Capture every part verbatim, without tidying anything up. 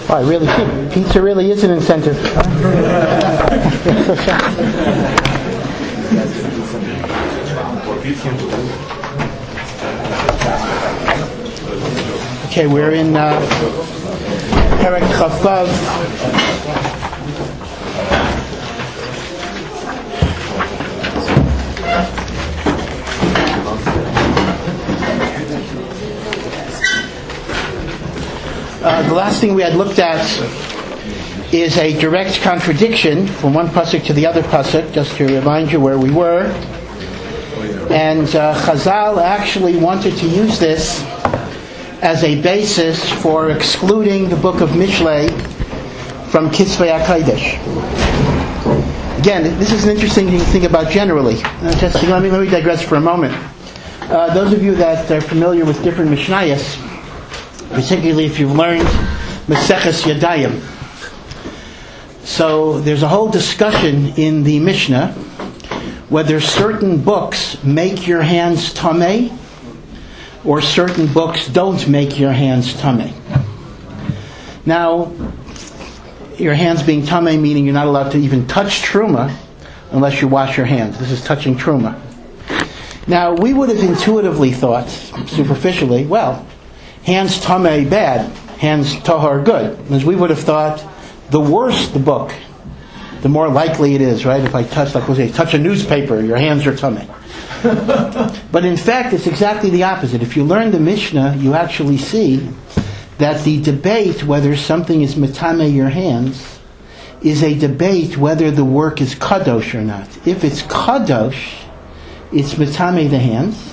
Oh, really, pizza really is an incentive. Okay, we're in uh, Perek Chavav. Uh, the last thing we had looked at is a direct contradiction from one pasuk to the other pasuk, just to remind you where we were. And uh, Chazal actually wanted to use this as a basis for excluding the book of Mishlei from Kisvei HaKodesh. Again, this is an interesting thing to think about generally. Uh, just let me, let me digress for a moment. Uh, those of you that are familiar with different Mishnayos, particularly if you've learned Maseches Yadayim. So there's a whole discussion in the Mishnah whether certain books make your hands tamei or certain books don't make your hands tamei. Now, your hands being tamei meaning you're not allowed to even touch truma unless you wash your hands. This is touching truma. Now, we would have intuitively thought, superficially, well, hands tamei bad, hands tahor good. As we would have thought, the worse the book, the more likely it is, right? If I touch, like we say, touch a newspaper, your hands are tamei. But in fact, it's exactly the opposite. If you learn the Mishnah, you actually see that the debate whether something is metamei your hands is a debate whether the work is kadosh or not. If it's kadosh, it's metamei the hands.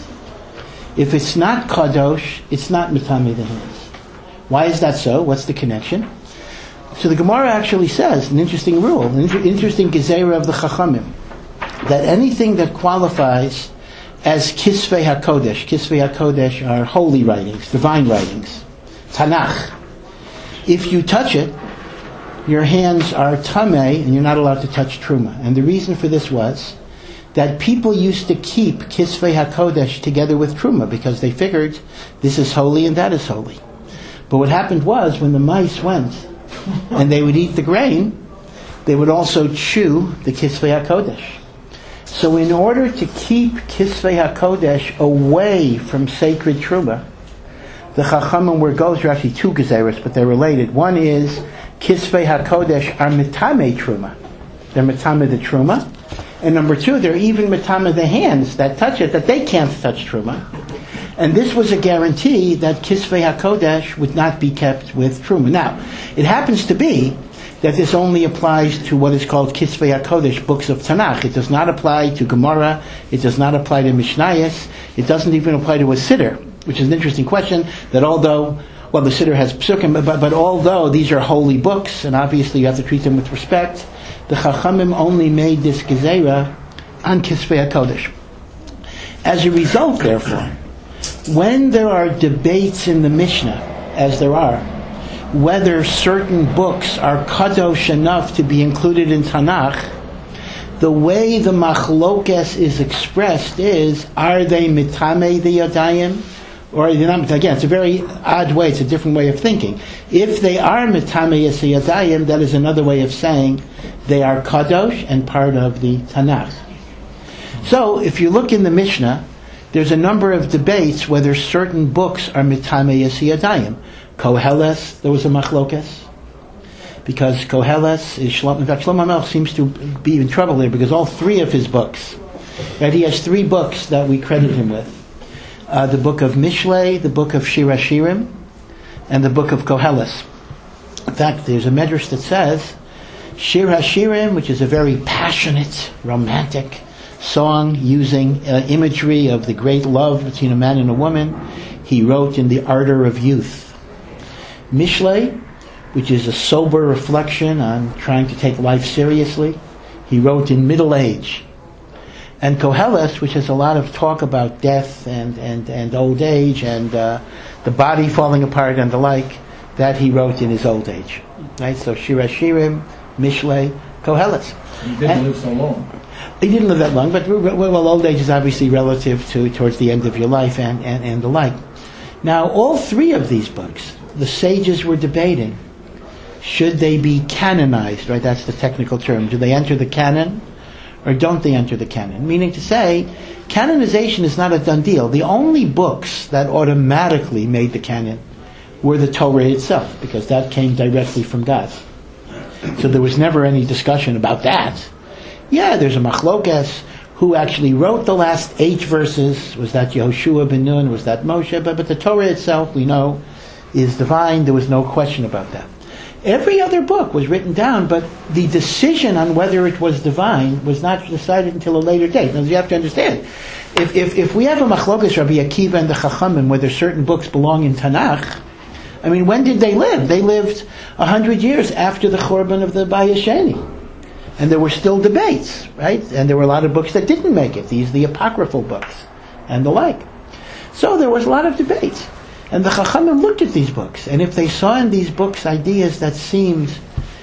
If it's not kadosh, it's not metamei the hands. Why is that so? What's the connection? So the Gemara actually says an interesting rule, an inter- interesting gezerah of the Chachamim, that anything that qualifies as Kisvei HaKodesh, Kisvei HaKodesh are holy writings, divine writings, Tanakh. If you touch it, your hands are tamei and you're not allowed to touch truma. And the reason for this was that people used to keep Kisvei HaKodesh together with Truma because they figured this is holy and that is holy. But what happened was when the mice went and they would eat the grain, they would also chew the Kisvei HaKodesh. So in order to keep Kisvei HaKodesh away from sacred Truma, the Chachamim were goes, there are actually two gezeros, but they're related. One is Kisvei HaKodesh are metamei Truma. They're metamei the Truma. And number two, they're even metamei the hands that touch it, that they can't touch truma. And this was a guarantee that Kisvei HaKodesh would not be kept with truma. Now, it happens to be that this only applies to what is called Kisvei HaKodesh, books of Tanakh. It does not apply to Gemara. It does not apply to Mishnayos. It doesn't even apply to a Siddur, which is an interesting question, that although, well, the Siddur has psukim, but, but although these are holy books, and obviously you have to treat them with respect, the Chachamim only made this gezerah on Kisvei HaKodesh. As a result, therefore, when there are debates in the Mishnah, as there are, whether certain books are kadosh enough to be included in Tanakh, the way the machlokes is expressed is, are they mitamei the yadayim? Or are they not? Again, it's a very odd way, it's a different way of thinking. If they are mitamei yadayim, that is another way of saying they are kadosh and part of the Tanakh. So, if you look in the Mishnah, there's a number of debates whether certain books are mitamei yadayim. Koheles, there was a machlokes, because Koheles is Shlomo. In fact, Shlomo Melech seems to be in trouble there because all three of his books, right? He has three books that we credit him with: uh, the book of Mishlei, the book of Shir HaShirim, and the book of Koheles. In fact, there's a medrash that says Shir HaShirim, which is a very passionate, romantic song using uh, imagery of the great love between a man and a woman, he wrote in the ardor of youth. Mishlei, which is a sober reflection on trying to take life seriously, he wrote in middle age. And Koheles, which has a lot of talk about death and, and, and old age and uh, the body falling apart and the like, that he wrote in his old age. Right? So Shir HaShirim, Mishlei, Koheles. He didn't and live so long. He didn't live that long, but well, old age is obviously relative to towards the end of your life and, and, and the like. Now, all three of these books, the sages were debating should they be canonized? Right, that's the technical term. Do they enter the canon, or don't they enter the canon? Meaning to say, canonization is not a done deal. The only books that automatically made the canon were the Torah itself, because that came directly from God. So there was never any discussion about that. Yeah, there's a machlokes. Who actually wrote the last eight verses? Was that Yehoshua ben Nun? Was that Moshe? But, but the Torah itself, we know, is divine. There was no question about that. Every other book was written down, but the decision on whether it was divine was not decided until a later date. Now, you have to understand, if if, if we have a machlokes Rabbi Akiva and the Chachamim, whether certain books belong in Tanakh, I mean, when did they live? They lived a hundred years after the Churban of the Bayis Sheni. And there were still debates, right? And there were a lot of books that didn't make it. These the apocryphal books and the like. So there was a lot of debates. And the Chachamim looked at these books. And if they saw in these books ideas that seemed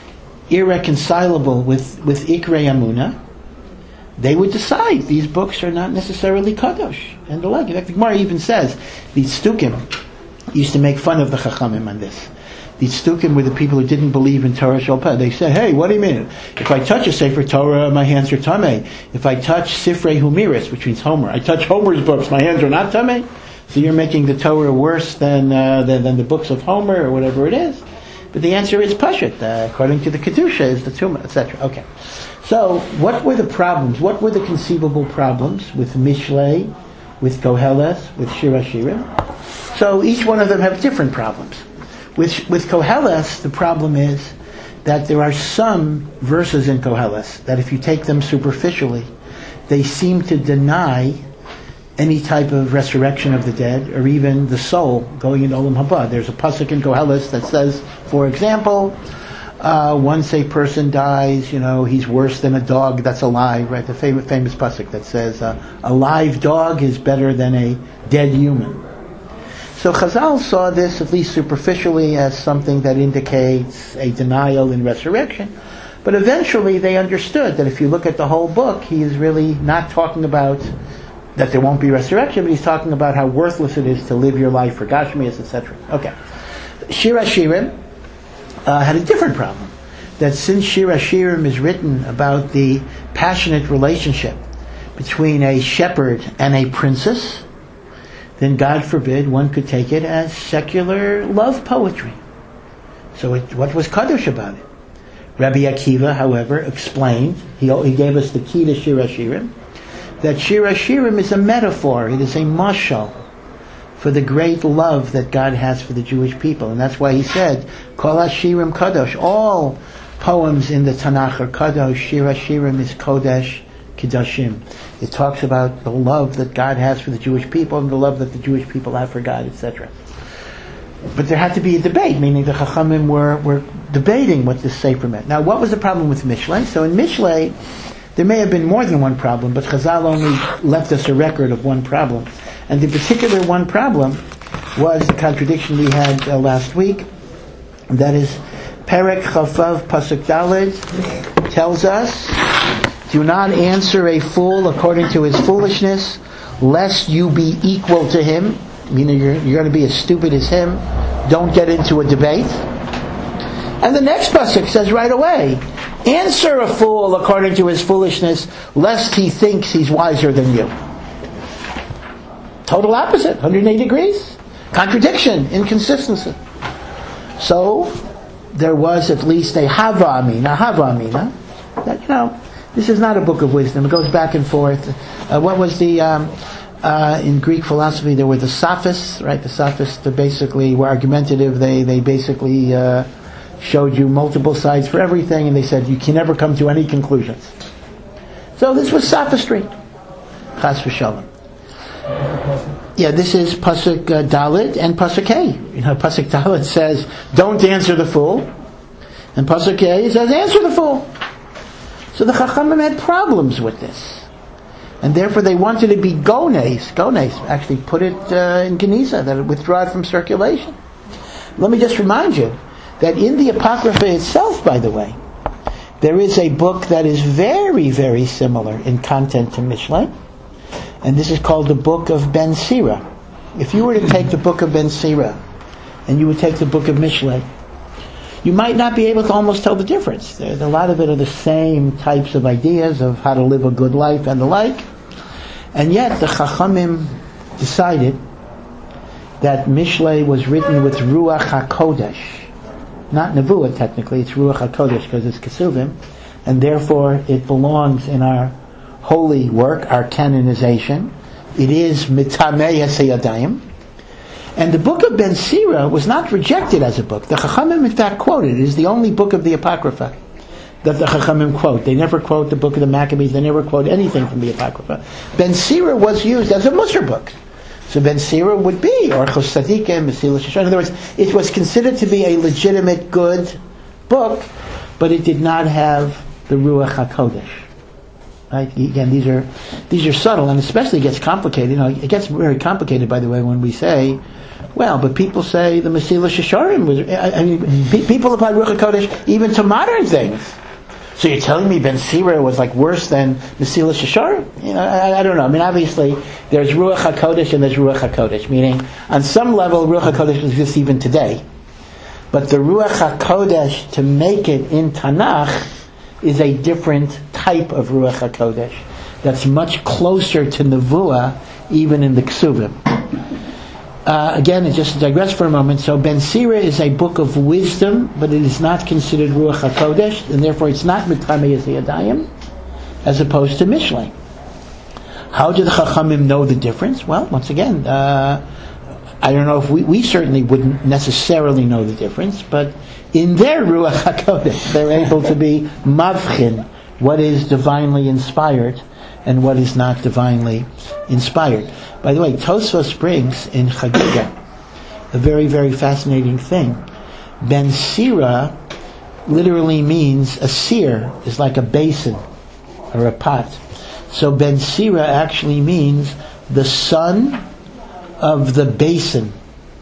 irreconcilable with, with Ikrei Amunah, they would decide these books are not necessarily Kadosh and the like. In fact, the Gemara even says, the Tzdukim used to make fun of the Chachamim on this. The Tzdukim were the people who didn't believe in Torah Shel Peh. They said, hey, what do you mean? If I touch a Sefer Torah, my hands are tamei. If I touch Sifrei Humiris, which means Homer, I touch Homer's books, my hands are not tamei. So you're making the Torah worse than, uh, than than the books of Homer or whatever it is. But the answer is Pashut. Uh, according to the Kedusha, is the Tumah, et cetera. Okay. So what were the problems? What were the conceivable problems with Mishlei, with Koheles, with Shir HaShirim? So each one of them have different problems. With, with Koheles, the problem is that there are some verses in Koheles that if you take them superficially, they seem to deny any type of resurrection of the dead, or even the soul going into Olam Haba. There's a pasuk in Koheles that says, for example, uh, once a person dies, you know, he's worse than a dog that's alive, right? The famous, famous pasuk that says, uh, a live dog is better than a dead human. So Chazal saw this, at least superficially, as something that indicates a denial in resurrection. But eventually they understood that if you look at the whole book, he is really not talking about that there won't be resurrection, but he's talking about how worthless it is to live your life for Gashmias, et cetera. Okay. Shir HaShirim uh, had a different problem. That since Shir HaShirim is written about the passionate relationship between a shepherd and a princess, then God forbid one could take it as secular love poetry. So it, what was Kaddish about it? Rabbi Akiva, however, explained, he, he gave us the key to Shir HaShirim, that Shir HaShirim is a metaphor, it is a mashal for the great love that God has for the Jewish people. And that's why he said, Kol HaShirim Kadosh, all poems in the Tanakh are Kadosh, Shir HaShirim is Kodesh, Kedoshim. It talks about the love that God has for the Jewish people and the love that the Jewish people have for God, et cetera. But there had to be a debate, meaning the Chachamim were, were debating what this Sefer meant. Now, what was the problem with Mishlei? So in Mishlei, there may have been more than one problem, but Chazal only left us a record of one problem. And the particular one problem was the contradiction we had uh, last week. That is, Perek Chavav Pasuk Daled tells us, do not answer a fool according to his foolishness, lest you be equal to him. Meaning you're, you're going to be as stupid as him. Don't get into a debate. And the next pasuk says right away, answer a fool according to his foolishness, lest he thinks he's wiser than you. Total opposite, one hundred eighty degrees. Contradiction, inconsistency. So, there was at least a hava amina, hava amina, that, you know, this is not a book of wisdom. It goes back and forth. Uh, what was the... Um, Uh, in Greek philosophy, there were the sophists, right? The sophists basically were argumentative. They they basically uh, showed you multiple sides for everything, and they said you can never come to any conclusions. So this was sophistry. Chas v'shalom. Yeah, this is Pasuk uh, Dalet and Pasuk Hey. You know, Pasuk Dalet says, don't answer the fool. And Pasuk Hey says, answer the fool. So the Chachamim had problems with this. And therefore they wanted to be gones. Gones actually put it uh, in Geniza, that it withdraw it from circulation. Let me just remind you that in the Apocrypha itself, by the way, there is a book that is very, very similar in content to Mishlei. And this is called the Book of Ben Sira. If you were to take the Book of Ben Sira and you would take the Book of Mishlei, you might not be able to almost tell the difference. There's a lot of it are the same types of ideas of how to live a good life and the like. And yet the Chachamim decided that Mishlei was written with Ruach HaKodesh. Not Nevuah technically, it's Ruach HaKodesh because it's Kesuvim, and therefore it belongs in our holy work, our canonization. It is Mitamei Yadayim. And the book of Ben Sira was not rejected as a book. The Chachamim in fact quoted it. It is the only book of the Apocrypha that the Chachamim quote. They never quote the book of the Maccabees, they never quote anything from the Apocrypha. Ben Sira was used as a Musar book. So Ben Sira would be Orchos Tzadikim, Mesilas Yesharim. In other words, it was considered to be a legitimate, good book, but it did not have the Ruach HaKodesh. Right? Again, these are these are subtle, and especially it gets complicated. You know, it gets very complicated, by the way, when we say, well, but people say the Mesilas Yesharim was. I mean, pe- people apply Ruach HaKodesh even to modern things. So you're telling me Ben Sira was like worse than Mesilas Yesharim? You know, I, I don't know. I mean, obviously there's Ruach HaKodesh and there's Ruach HaKodesh, meaning on some level Ruach HaKodesh exists even today. But the Ruach HaKodesh, to make it in Tanakh, is a different type of Ruach HaKodesh that's much closer to Nevuah, even in the Ksuvim. Uh, again, just to digress for a moment, so Ben Sira is a book of wisdom, but it is not considered Ruach HaKodesh, and therefore it's not Mitamei Yadayim, as opposed to Mishlei. How do the Chachamim know the difference? Well, once again, uh, I don't know if we, we certainly wouldn't necessarily know the difference, but in their Ruach HaKodesh, they're able to be mavchin, what is divinely inspired and what is not divinely inspired. By the way, Tosfos brings in Chagiga a very, very fascinating thing. Ben Sira literally means a seer, is like a basin or a pot. So Ben Sira actually means the son of the basin.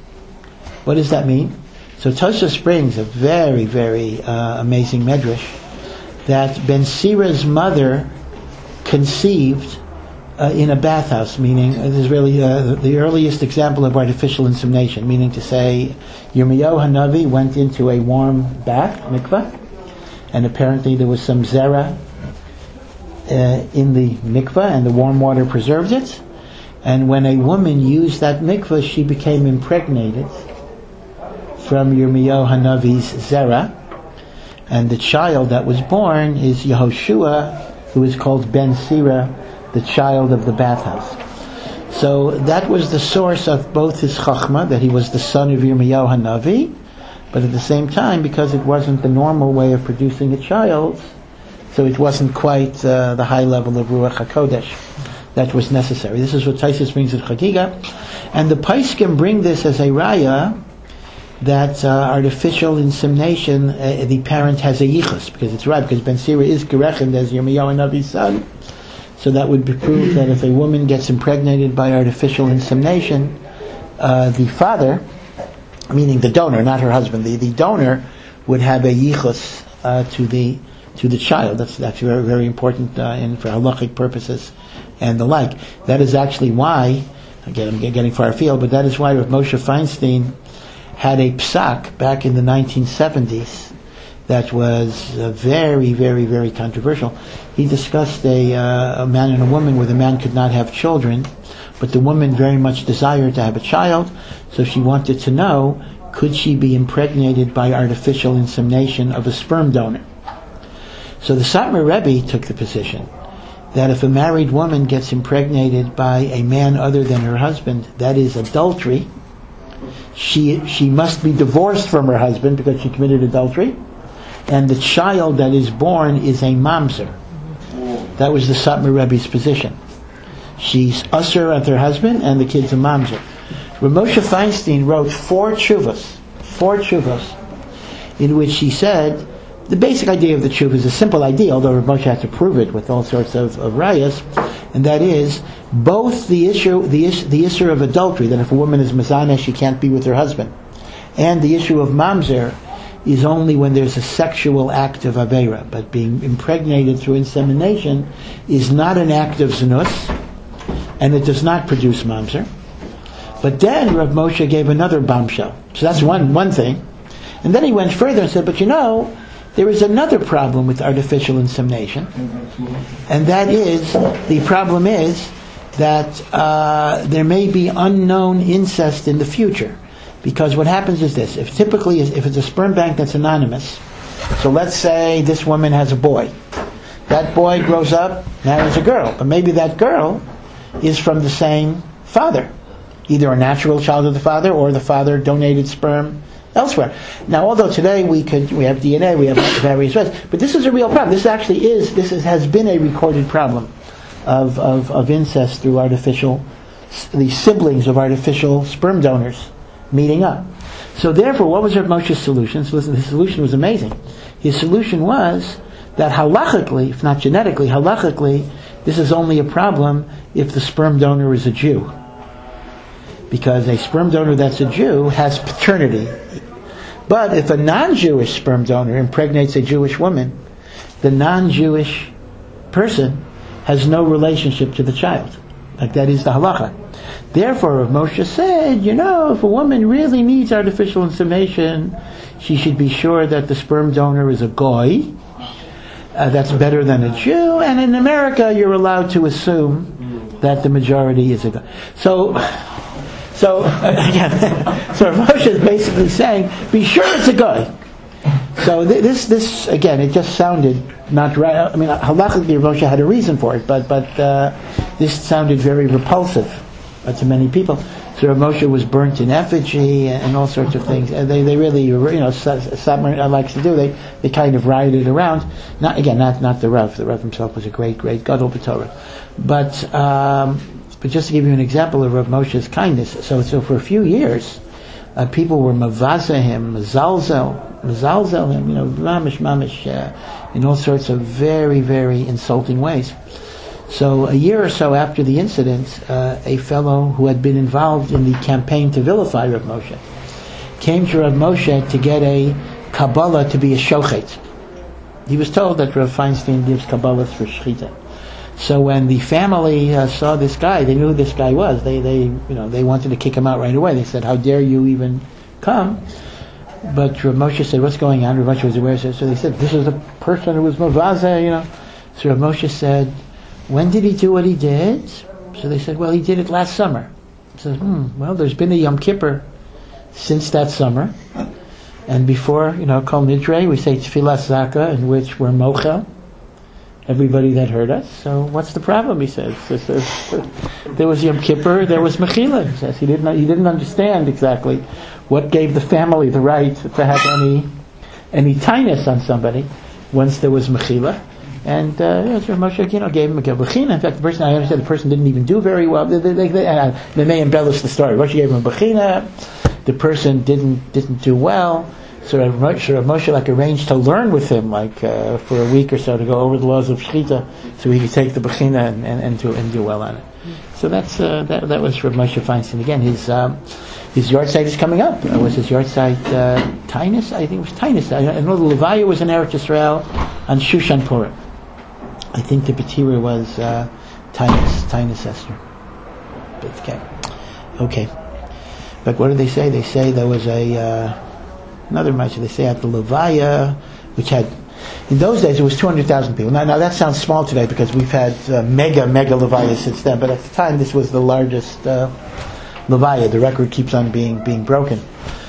What does that mean? So Tosfos brings a very, very uh, amazing medrash that Ben Sira's mother conceived uh, in a bathhouse, meaning uh, this is really uh, the earliest example of artificial insemination, meaning to say Yirmiyahu Hanavi went into a warm bath, mikveh, and apparently there was some zera uh, in the mikveh, and the warm water preserved it. And when a woman used that mikveh, she became impregnated from Yirmiyahu Hanavi's zera, and the child that was born is Yehoshua, who is called Ben Sira, the child of the bathhouse. So that was the source of both his chachma, that he was the son of Yirmiyahu Hanavi, but at the same time, because it wasn't the normal way of producing a child, so it wasn't quite uh, the high level of Ruach HaKodesh that was necessary. This is what Tosfos brings at Chagiga, and the Paiskim bring this as a raya that uh, artificial insemination, uh, the parent has a yichus, because it's right, because Ben Sira is gerechened as Yirmiyahu Hanavi's son. So that would be proof that if a woman gets impregnated by artificial insemination, uh, the father, meaning the donor, not her husband, the, the donor would have a yichus uh, to the to the child. That's that's very very important uh, in for halachic purposes and the like. That is actually why, again I'm getting far afield, but that is why Rav Moshe Feinstein had a psak back in the nineteen seventies that was uh, very, very, very controversial. He discussed a, uh, a man and a woman where the man could not have children, but the woman very much desired to have a child, so she wanted to know, could she be impregnated by artificial insemination of a sperm donor? So the Satmar Rebbe took the position that if a married woman gets impregnated by a man other than her husband, that is adultery. She she must be divorced from her husband because she committed adultery, and the child that is born is a mamzer. That was the Satmar Rebbe's position. She's usher of her husband, and the kid's a mamzer. Rav Moshe Feinstein wrote four tshuvos, four tshuvos, in which he said the basic idea of the tshuva is a simple idea, although Rav Moshe had to prove it with all sorts of, of rayas, and that is both the issue, the issue, the issue of adultery, that if a woman is mezaneh, she can't be with her husband, and the issue of mamzer is only when there's a sexual act of aveira. But being impregnated through insemination is not an act of znus, and it does not produce mamzer. But then Rav Moshe gave another bombshell. So that's one one thing. And then he went further and said, but you know, there is another problem with artificial insemination, and that is, the problem is that uh, there may be unknown incest in the future. Because what happens is this, if typically, if it's a sperm bank that's anonymous, so let's say this woman has a boy. That boy grows up, marries a girl, but maybe that girl is from the same father. Either a natural child of the father, or the father donated sperm elsewhere. Now, although today we could, we have D N A, we have various ways, but this is a real problem. This actually is, this is, has been a recorded problem of, of, of incest through artificial, the siblings of artificial sperm donors meeting up. So therefore, what was Rav Moshe's solution? So listen, his solution was amazing. His solution was that halachically, if not genetically, halachically, this is only a problem if the sperm donor is a Jew. Because a sperm donor that's a Jew has paternity. But if a non-Jewish sperm donor impregnates a Jewish woman, the non-Jewish person has no relationship to the child. Like that is the halacha. Therefore, Rav Moshe said, you know, if a woman really needs artificial insemination, she should be sure that the sperm donor is a goy. Uh, that's better than a Jew. And in America, you're allowed to assume that the majority is a goy. So, so again, so Rav Moshe is basically saying, be sure it's a goy. So th- this, this again, it just sounded not right. I mean, halachically, Rav Moshe had a reason for it, but but uh, this sounded very repulsive uh, to many people. So Rav Moshe was burnt in effigy and, and all sorts of things. And they, they really, you know, Satmar likes to do. They they kind of rioted around. Not again, not not the Rav. The Rav himself was a great, great gadol b'Torah. But um, but just to give you an example of Rav Moshe's kindness. So so for a few years, uh, people were mavaza him, mazalzel, mazalzel him, you know, mamish, mamish, uh, in all sorts of very, very insulting ways. So a year or so after the incident, uh, a fellow who had been involved in the campaign to vilify Rav Moshe came to Rav Moshe to get a Kabbalah to be a shochet. He was told that Rav Feinstein gives Kabbalahs for shechita. So when the family uh, saw this guy, they knew who this guy was. They, they, you know, they wanted to kick him out right away. They said, "How dare you even come?" But Rav Moshe said, "What's going on?" Rav Moshe was aware. So they said, "This is a person who was mavaza," you know. So Rav Moshe said, "When did he do what he did?" So they said, "Well, he did it last summer." He says, hmm, well, there's been a Yom Kippur since that summer. And before, you know, Kol Nidre, we say Tfilas Zaka, in which we're mochel everybody that heard us. So what's the problem, he says. He says there was Yom Kippur, there was Mechila. He says he didn't, he didn't understand exactly what gave the family the right to have any any tinus on somebody once there was Mechila. And uh, you know, so Moshe, you know, gave him a bechina. In fact, the person, I understand, the person didn't even do very well. They, they, they, uh, they may embellish the story. Moshe gave him a bechina. The person didn't didn't do well. So Rav Moshe, Moshe like arranged to learn with him, like uh, for a week or so, to go over the laws of shechita, so he could take the bechina and, and, and do and do well on it. So that's uh, that. That was Rav Moshe Feinstein. Again, his um, his yard site is coming up. Uh, was his yard site uh, Tainus? I think it was Tainus. I, I know the Levaya was in Eretz Yisrael on Shushan Purim. I think the B'tira was uh, Tainus, Tainus Esther. But, okay, okay. But what do they say? They say there was a uh, another Moshe. They say at the Levaya, which had in those days it was two hundred thousand people. Now, now that sounds small today because we've had uh, mega, mega Levaya since then. But at the time, this was the largest uh, Levaya. The record keeps on being being broken.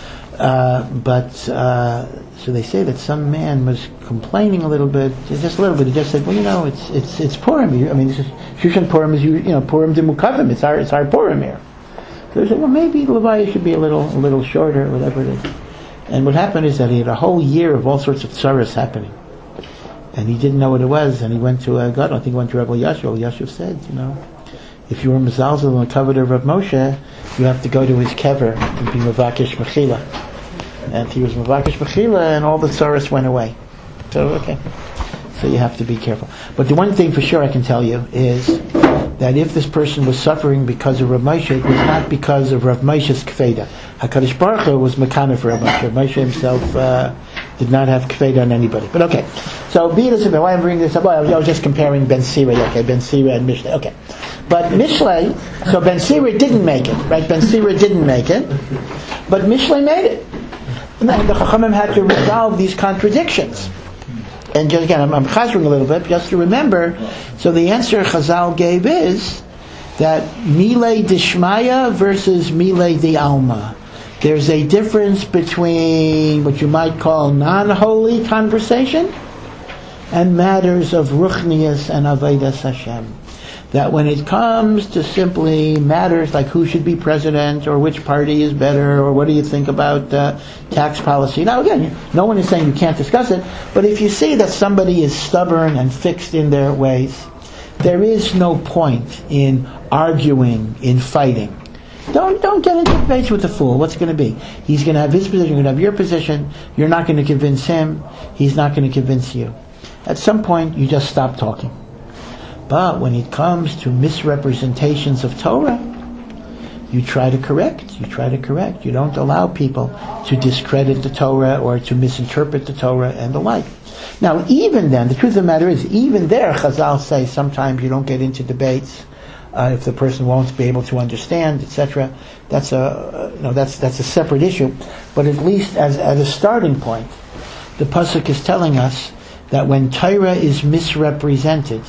Uh, but uh, so they say that some man was complaining a little bit, just a little bit. He just said, "Well, you know, it's it's it's Purim. I mean, this is Shushan Purim is you you know Purim de Mukavim. It's our it's our Purim here." So they said, "Well, maybe Levaya should be a little a little shorter, whatever it is." And what happened is that he had a whole year of all sorts of tsaras happening, and he didn't know what it was. And he went to a God. I think he went to Rabbi Yashiv. Yashiv said, "You know, if you were mezalzel on the cover of Rav Moshe, you have to go to his kever and be mevakesh mechila." And he was Mavakish Mechila, and all the tsaras went away. So, okay. So you have to be careful. But the one thing for sure I can tell you is that if this person was suffering because of Rav Moshe, it was not because of Rav Moshe's kfeda. HaKadosh Baruch Hu was mekana for Rav Moshe. Rav Moshe himself uh, did not have kfeda on anybody. But okay. So, be it as it may, why I'm bringing this up? I was just comparing Ben Sira, okay, Ben Sira and Mishlei. Okay. But Mishlei, so Ben Sira didn't make it, right? Ben Sira didn't make it, but Mishlei made it. And the Chachamim had to resolve these contradictions. And just again, I'm, I'm chazering a little bit, just to remember. So the answer Chazal gave is that Milei Dishmaya versus Milei Di Alma. There's a difference between what you might call non-holy conversation and matters of Ruchnius and Avodas Hashem. That when it comes to simply matters like who should be president or which party is better or what do you think about uh, tax policy. Now again, no one is saying you can't discuss it, but if you see that somebody is stubborn and fixed in their ways, there is no point in arguing, in fighting. Don't don't get into debates with the fool. What's it going to be? He's going to have his position, you're going to have your position, you're not going to convince him, he's not going to convince you. At some point, you just stop talking. But when it comes to misrepresentations of Torah, you try to correct. You try to correct. You don't allow people to discredit the Torah or to misinterpret the Torah and the like. Now, even then, the truth of the matter is, even there, Chazal say sometimes you don't get into debates uh, if the person won't be able to understand, et cetera. That's a uh, you know that's that's a separate issue. But at least as as a starting point, the pasuk is telling us that when Torah is misrepresented,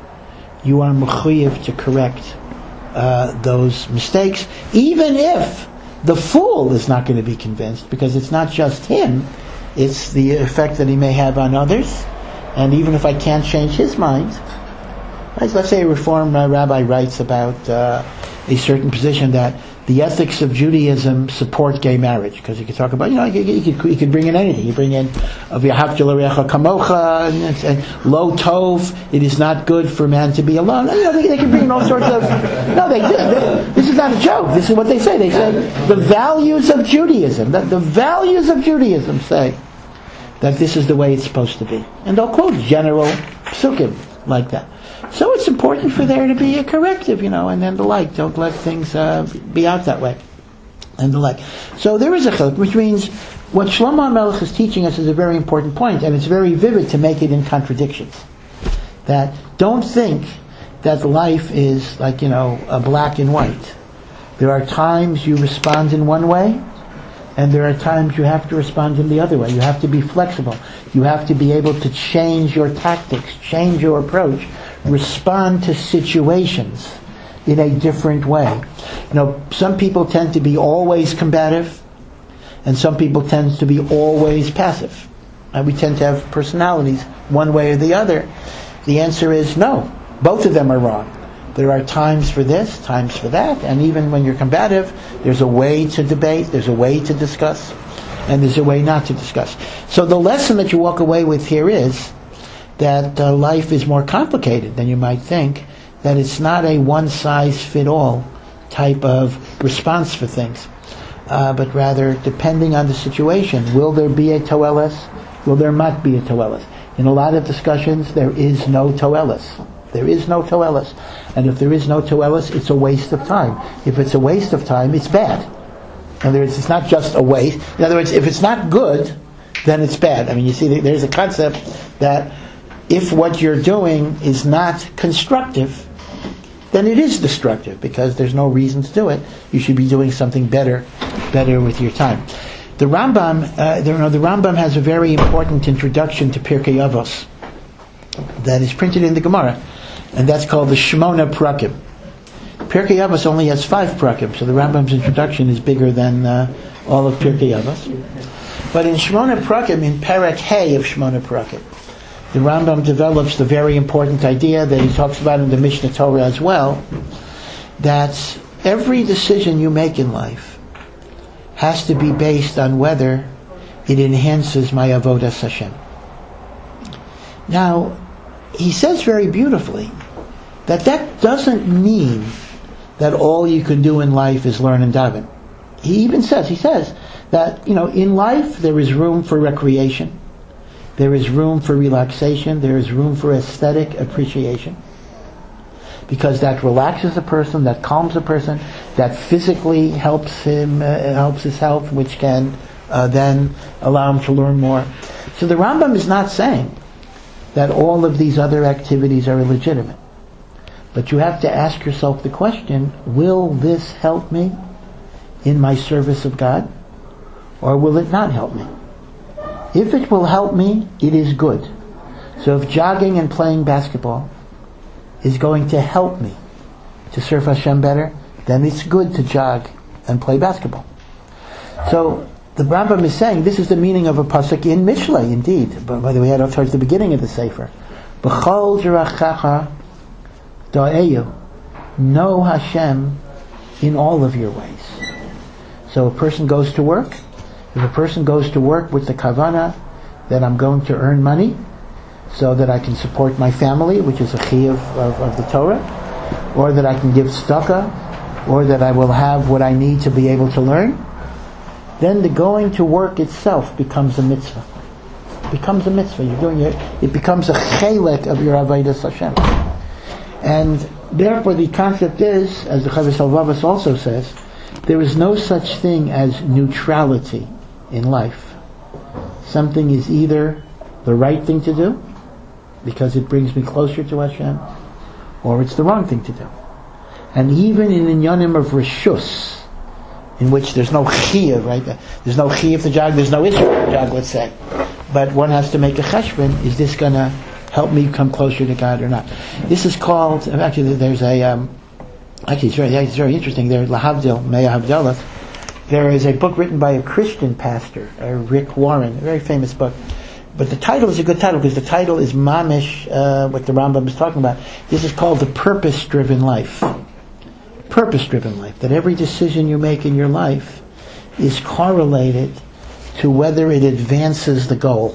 you are mechuyev to correct uh, those mistakes, even if the fool is not going to be convinced, because it's not just him, it's the effect that he may have on others, and even if I can't change his mind, right? Let's say a Reform uh, rabbi writes about uh, a certain position that the ethics of Judaism support gay marriage, because he could talk about, you know, he, he, could, he could bring in anything. He bring in v'ahavta l'reacha kamocha and, and lo tov. It is not good for man to be alone. You know, they, they can bring in all sorts of. No, they, they. This is not a joke. This is what they say. They say the values of Judaism. That the values of Judaism say that this is the way it's supposed to be, and they'll quote general psukim like that. So it's important for there to be a corrective, you know, and then the like. Don't let things uh, be out that way, and the like. So there is a chiluk, which means what Shlomo HaMelech is teaching us is a very important point, and it's very vivid to make it in contradictions. That don't think that life is like, you know, a black and white. There are times you respond in one way, and there are times you have to respond in the other way. You have to be flexible. You have to be able to change your tactics, change your approach, respond to situations in a different way. You know, some people tend to be always combative, and some people tend to be always passive. And we tend to have personalities one way or the other. The answer is no. Both of them are wrong. There are times for this, times for that, and even when you're combative, there's a way to debate, there's a way to discuss, and there's a way not to discuss. So the lesson that you walk away with here is that uh, life is more complicated than you might think, that it's not a one-size-fit-all type of response for things, uh, but rather, depending on the situation, will there be a toeles? Will there not be a toeles? In a lot of discussions, there is no toeles. There is no toeles. And if there is no toeles, it's a waste of time. If it's a waste of time, it's bad. In other words, it's not just a waste. In other words, if it's not good, then it's bad. I mean, you see, there's a concept that if what you're doing is not constructive, then it is destructive, because there's no reason to do it. You should be doing something better, better with your time. The Rambam, uh, the, you know, the Rambam has a very important introduction to Pirkei Avos that is printed in the Gemara, and that's called the Shmona Prakim. Pirkei Avos only has five prakim, so the Rambam's introduction is bigger than uh, all of Pirkei Avos. But in Shmona Prakim, in Perek Hey of Shmona Prakim, the Rambam develops the very important idea that he talks about in the Mishnah Torah as well, that every decision you make in life has to be based on whether it enhances my avodas Hashem. Now, he says very beautifully that that doesn't mean that all you can do in life is learn and daven. He even says, he says that, you know, in life there is room for recreation, there is room for relaxation, there is room for aesthetic appreciation, because that relaxes a person, that calms a person, that physically helps him, uh, helps his health, which can uh, then allow him to learn more. So the Rambam is not saying that all of these other activities are illegitimate. But you have to ask yourself the question, will this help me in my service of God? or will it not help me? If it will help me, it is good. So if jogging and playing basketball is going to help me to serve Hashem better, then it's good to jog and play basketball. So the Rambam is saying this is the meaning of a pasuk in Mishlei, indeed. But by the way, towards the beginning of the Sefer, B'chol derachacha da'eyu, know Hashem in all of your ways. So a person goes to work. If a person goes to work with the kavana that I'm going to earn money so that I can support my family, which is a chiyuv of, of the Torah, or that I can give tzedakah, or that I will have what I need to be able to learn, then the going to work itself becomes a mitzvah. It becomes a mitzvah. You're doing it. It becomes a chelek of your avodas Hashem. And therefore, the concept is, as the Chovos HaLevavos also says, there is no such thing as neutrality in life. Something is either the right thing to do, because it brings me closer to Hashem, or it's the wrong thing to do. And even in inyanim of reshus, in which there's no chiyuv, right? There's no chiyuv to jog, there's no issue to jog, let's say. But one has to make a cheshbon, is this going to help me come closer to God or not? This is called, actually there's a, um, actually it's very, it's very interesting, there, Lahavdil, Meah Havdalah, there is a book written by a Christian pastor, uh, Rick Warren, a very famous book. But the title is a good title, because the title is mamish, uh, what the Rambam is talking about. This is called the purpose-driven life. Purpose-driven life. That every decision you make in your life is correlated to whether it advances the goal.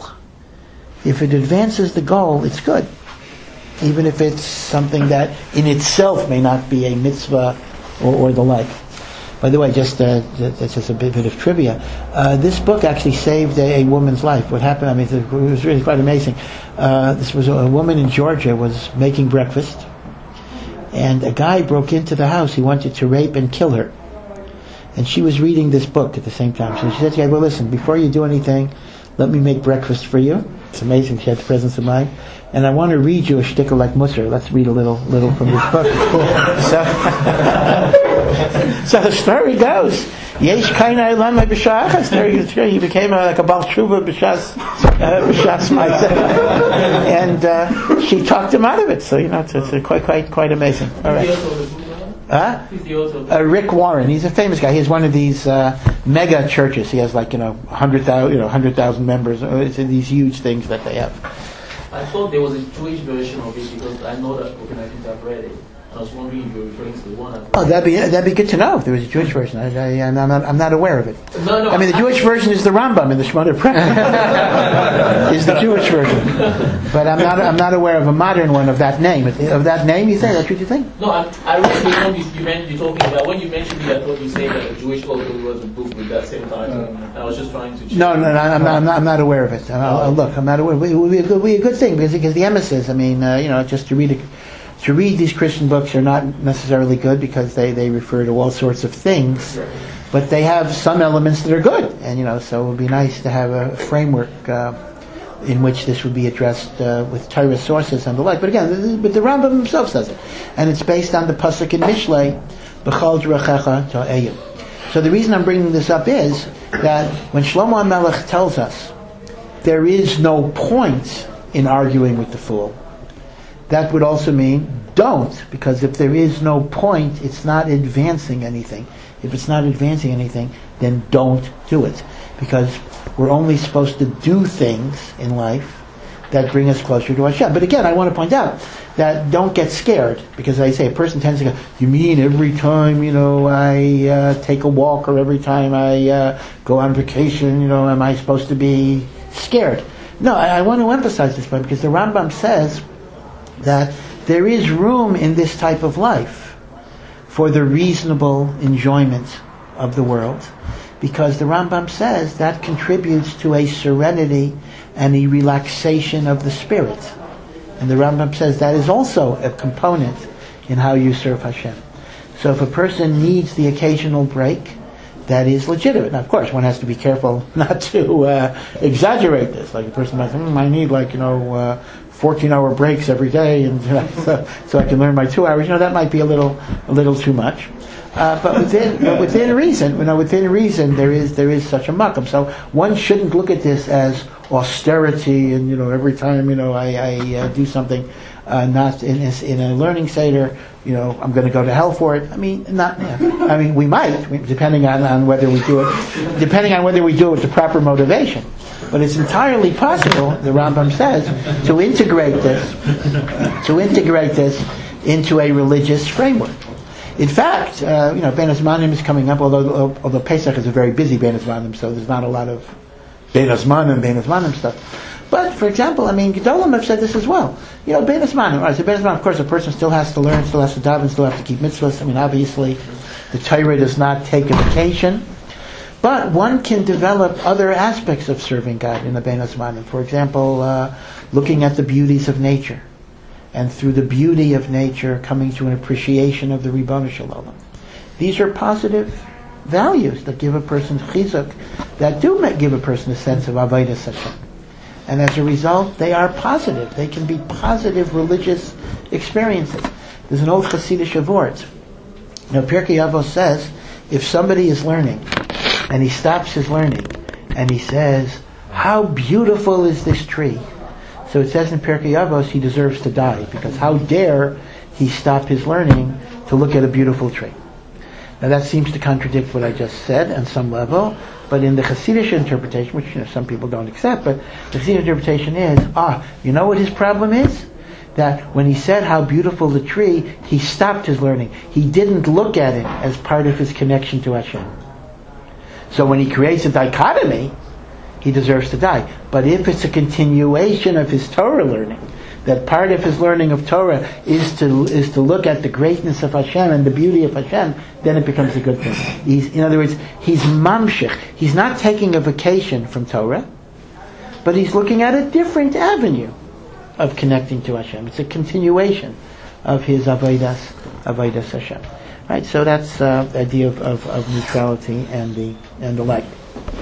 If it advances the goal, it's good. Even if it's something that in itself may not be a mitzvah or, or the like. By the way, just uh, that's just a bit, bit of trivia. Uh, this book actually saved a, a woman's life. What happened? I mean, it was really quite amazing. Uh, this was a, a woman in Georgia was making breakfast, and a guy broke into the house. He wanted to rape and kill her, and she was reading this book at the same time. So she said to the guy, "Well, listen, before you do anything, let me make breakfast for you." It's amazing. She had the presence of mind. And I want to read you a shtickle like Musar. Let's read a little, little from this book. so, so the story goes: Yesh kaina ilan my b'shachas. There he became a, like a bal tshuva b'shas b'shas ma'aseh, and uh, she talked him out of it. So you know, it's, it's quite, quite, quite amazing. All right. Huh? Uh, Rick Warren. He's a famous guy. He has one of these uh, mega churches. He has like you know hundred thousand, you know hundred thousand members. It's these huge things that they have. I thought there was a Jewish version of it because I know that book and I think I've read it. I was wondering if you were referring to the one. I've Oh, that'd be that'd be good to know if there was a Jewish version. I, I, I'm not I'm not aware of it. No, no. I mean, the Jewish version is the Rambam in the Shemona Esrei. Is the Jewish version, but I'm not I'm not aware of a modern one of that name. Of that name, you say? That's what you think? No, I, I read the one you, you meant you talking about. When you mentioned it, I thought you said that a Jewish author was a book with that same title. Mm. I was just trying to. No, no, no. I'm not. I'm not, I'm not aware of it. I'll, I'll look. I'm not aware. It would be a good, be a good thing because because the emissaries. I mean, uh, you know, just to read a. To read these Christian books are not necessarily good because they, they refer to all sorts of things, but they have some elements that are good, and you know, so it would be nice to have a framework uh, in which this would be addressed uh, with Torah sources and the like. But again, but the Rambam himself says it, and it's based on the pasuk in Mishlei, "B'chol derachacha ta'eyu." So the reason I'm bringing this up is that when Shlomo HaMelech tells us there is no point in arguing with the fool, that would also mean don't, because if there is no point, it's not advancing anything. If it's not advancing anything, then don't do it. Because we're only supposed to do things in life that bring us closer to Hashem. But again, I want to point out that don't get scared, because I say a person tends to go, you mean every time, you know, I uh, take a walk or every time I uh, go on vacation, you know, am I supposed to be scared? No, I, I want to emphasize this point, because the Rambam says that there is room in this type of life for the reasonable enjoyment of the world, because the Rambam says that contributes to a serenity and a relaxation of the spirit. And the Rambam says that is also a component in how you serve Hashem. So if a person needs the occasional break, that is legitimate. Now, of course, one has to be careful not to uh, exaggerate this. Like a person might say, mm, I need like, you know, uh, fourteen-hour breaks every day, and you know, so, so I can learn my two hours. You know, that might be a little, a little too much. Uh, but within but within reason, you know, within reason, there is there is such a makam. So one shouldn't look at this as austerity, and you know, every time you know I, I uh, do something uh, not in in a learning seder, you know, I'm going to go to hell for it. I mean, not. I mean, we might, depending on, on whether we do it, depending on whether we do it with the proper motivation. But it's entirely possible, the Rambam says, to integrate this, to integrate this into a religious framework. In fact, uh, you know, Ben Azmanim is coming up, although although Pesach is a very busy Ben Azmanim, so there's not a lot of Ben Azmanim, Ben Azmanim stuff. But, for example, I mean, Gedolim have said this as well. You know, Ben Azmanim, right, so Ben Azmanim, of course, a person still has to learn, still has to daven, still has to keep mitzvahs. I mean, obviously, the Torah does not take a vacation. But one can develop other aspects of serving God in the Ben Azmanim. For example, uh, looking at the beauties of nature. And through the beauty of nature, coming to an appreciation of the Ribono Shel Olam. These are positive values that give a person chizuk, that do make, give a person a sense of avodas Hashem. And as a result, they are positive. They can be positive religious experiences. There's an old Hasidic word. Now, Pirkei Avos says, if somebody is learning, and he stops his learning, and he says, how beautiful is this tree? So it says in Pirkei Avos, he deserves to die, because how dare he stop his learning to look at a beautiful tree? Now that seems to contradict what I just said on some level, but in the Hasidic interpretation, which you know, some people don't accept, but the Hasidic interpretation is, ah, you know what his problem is? That when he said how beautiful the tree, he stopped his learning. He didn't look at it as part of his connection to Hashem. So when he creates a dichotomy, he deserves to die. But if it's a continuation of his Torah learning, that part of his learning of Torah is to is to look at the greatness of Hashem and the beauty of Hashem, then it becomes a good thing. He's, in other words, he's mamshich. He's not taking a vacation from Torah, but he's looking at a different avenue of connecting to Hashem. It's a continuation of his avodas avodas Hashem. Right. So that's uh, the idea of, of, of neutrality and the and the like.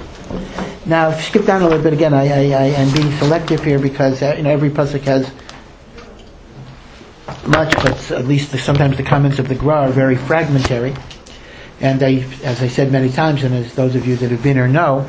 Now, skip down a little bit again. I, I, I am being selective here because uh, you know every pasuk has much, but at least the, sometimes the comments of the Gra are very fragmentary. And I, as I said many times, and as those of you that have been or know,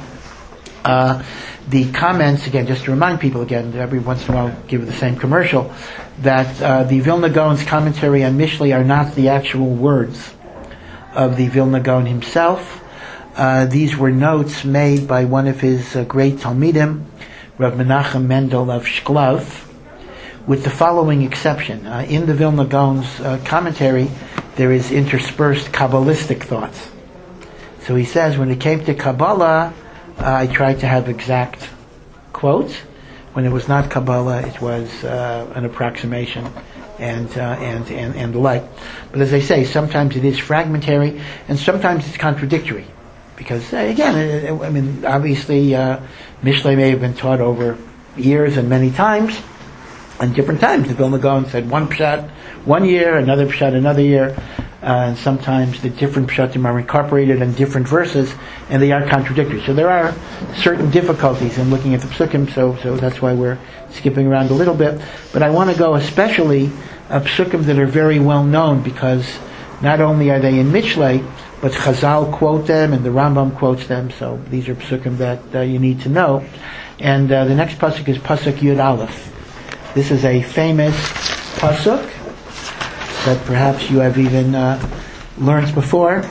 uh, the comments again, just to remind people again, every once in a while, give the same commercial, that uh, the Vilna Gaon's commentary on Mishlei are not the actual words of the Vilna Gaon himself. Uh, these were notes made by one of his uh, great Talmidim, Rav Menachem Mendel of Shklov, with the following exception. Uh, in the Vilna Gaon's uh, commentary, there is interspersed Kabbalistic thoughts. So he says, when it came to Kabbalah, uh, I tried to have exact quotes. When it was not Kabbalah, it was uh, an approximation and, uh, and, and, and the like. But as I say, sometimes it is fragmentary, and sometimes it's contradictory. Because, uh, again, I mean, obviously, uh, Mishlei may have been taught over years and many times, and different times. The Vilna Gaon said one pshat one year, another pshat another year, uh, and sometimes the different pshatim are incorporated in different verses, and they are contradictory. So there are certain difficulties in looking at the psukim, so, so that's why we're skipping around a little bit. But I want to go especially uh, psukim that are very well known, because not only are they in Mishlei, but Chazal quote them, and the Rambam quotes them, so these are psukim that uh, you need to know. And uh, the next pasuk is pasuk Yud Aleph. This is a famous pasuk that perhaps you have even uh, learned before.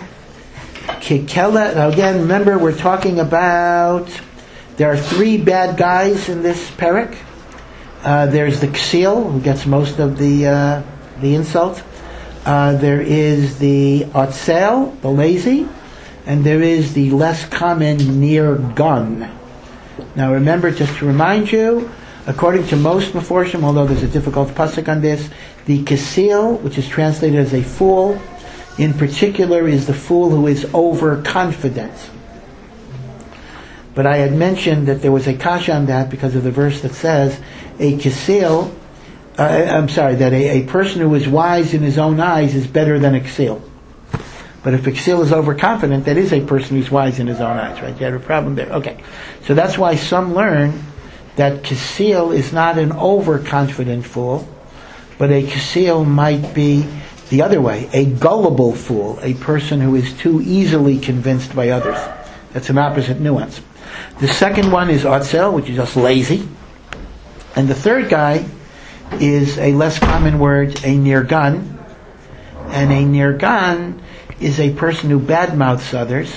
Kikela. Now again, remember we're talking about, there are three bad guys in this parak. Uh, there's the Ksil, who gets most of the uh, the insult. Uh, there is the Otzel, the lazy, and there is the less common near gun. Now remember, just to remind you, according to most Meforshim, although there's a difficult pasuk on this, the Kesil, which is translated as a fool, in particular is the fool who is overconfident. But I had mentioned that there was a kasha on that because of the verse that says, a Kesil, Uh, I'm sorry, that a, a person who is wise in his own eyes is better than a ksil. But if a ksil is overconfident, that is a person who's wise in his own eyes, right? You have a problem there. Okay. So that's why some learn that ksil is not an overconfident fool, but a ksil might be the other way, a gullible fool, a person who is too easily convinced by others. That's an opposite nuance. The second one is otzel, which is just lazy. And the third guy is a less common word, a nirgan. And a nirgan is a person who badmouths others.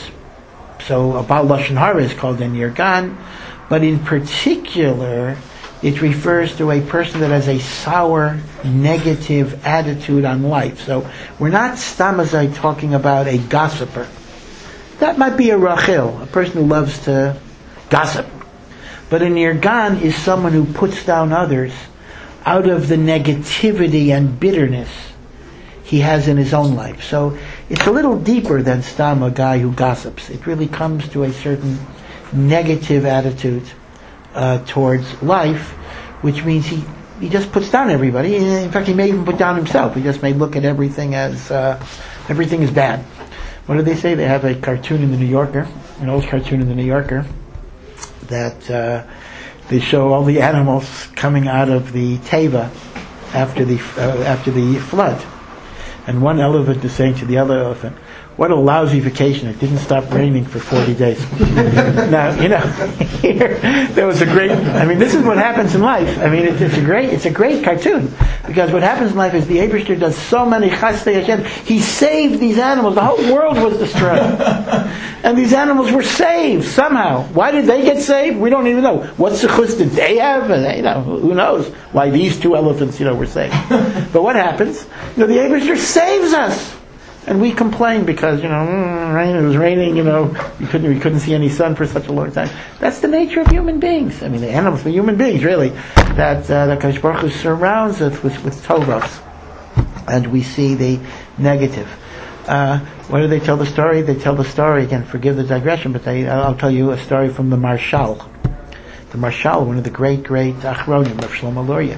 So a Baal Lashon Hara is called a nirgan. But in particular, it refers to a person that has a sour, negative attitude on life. So we're not stamazai talking about a gossiper. That might be a rachil, a person who loves to gossip. But a nirgan is someone who puts down others out of the negativity and bitterness he has in his own life. So it's a little deeper than stam, a guy who gossips. It really comes to a certain negative attitude uh, towards life, which means he, he just puts down everybody. In fact, he may even put down himself. He just may look at everything as uh, everything is bad. What do they say? They have a cartoon in the New Yorker, an old cartoon in the New Yorker, that uh, they show all the animals coming out of the teva after the uh, after the flood, and one elephant is saying to the other elephant, "What a lousy vacation! It didn't stop raining for forty days." Now, you know, here there was a great. I mean, this is what happens in life. I mean, it, it's a great, it's a great cartoon, because what happens in life is the Eibishter does so many chasdei Hashem. He saved these animals. The whole world was destroyed, and these animals were saved somehow. Why did they get saved? We don't even know. What zechus did they have? And they, you know, who knows why these two elephants, you know, were saved? But what happens? You know, the Eibishter saves us. And we complain because, you know, mm, rain, it was raining, you know, we couldn't, we couldn't see any sun for such a long time. That's the nature of human beings. I mean, the animals, the human beings, really. That, uh, that Kadosh Baruch Hu surrounds us with, with tovos. And we see the negative. Uh, what do they tell the story? They tell the story, again, forgive the digression, but they, I'll tell you a story from the Marshal. The Marshal, one of the great, great Achronim of Shlomo Luria.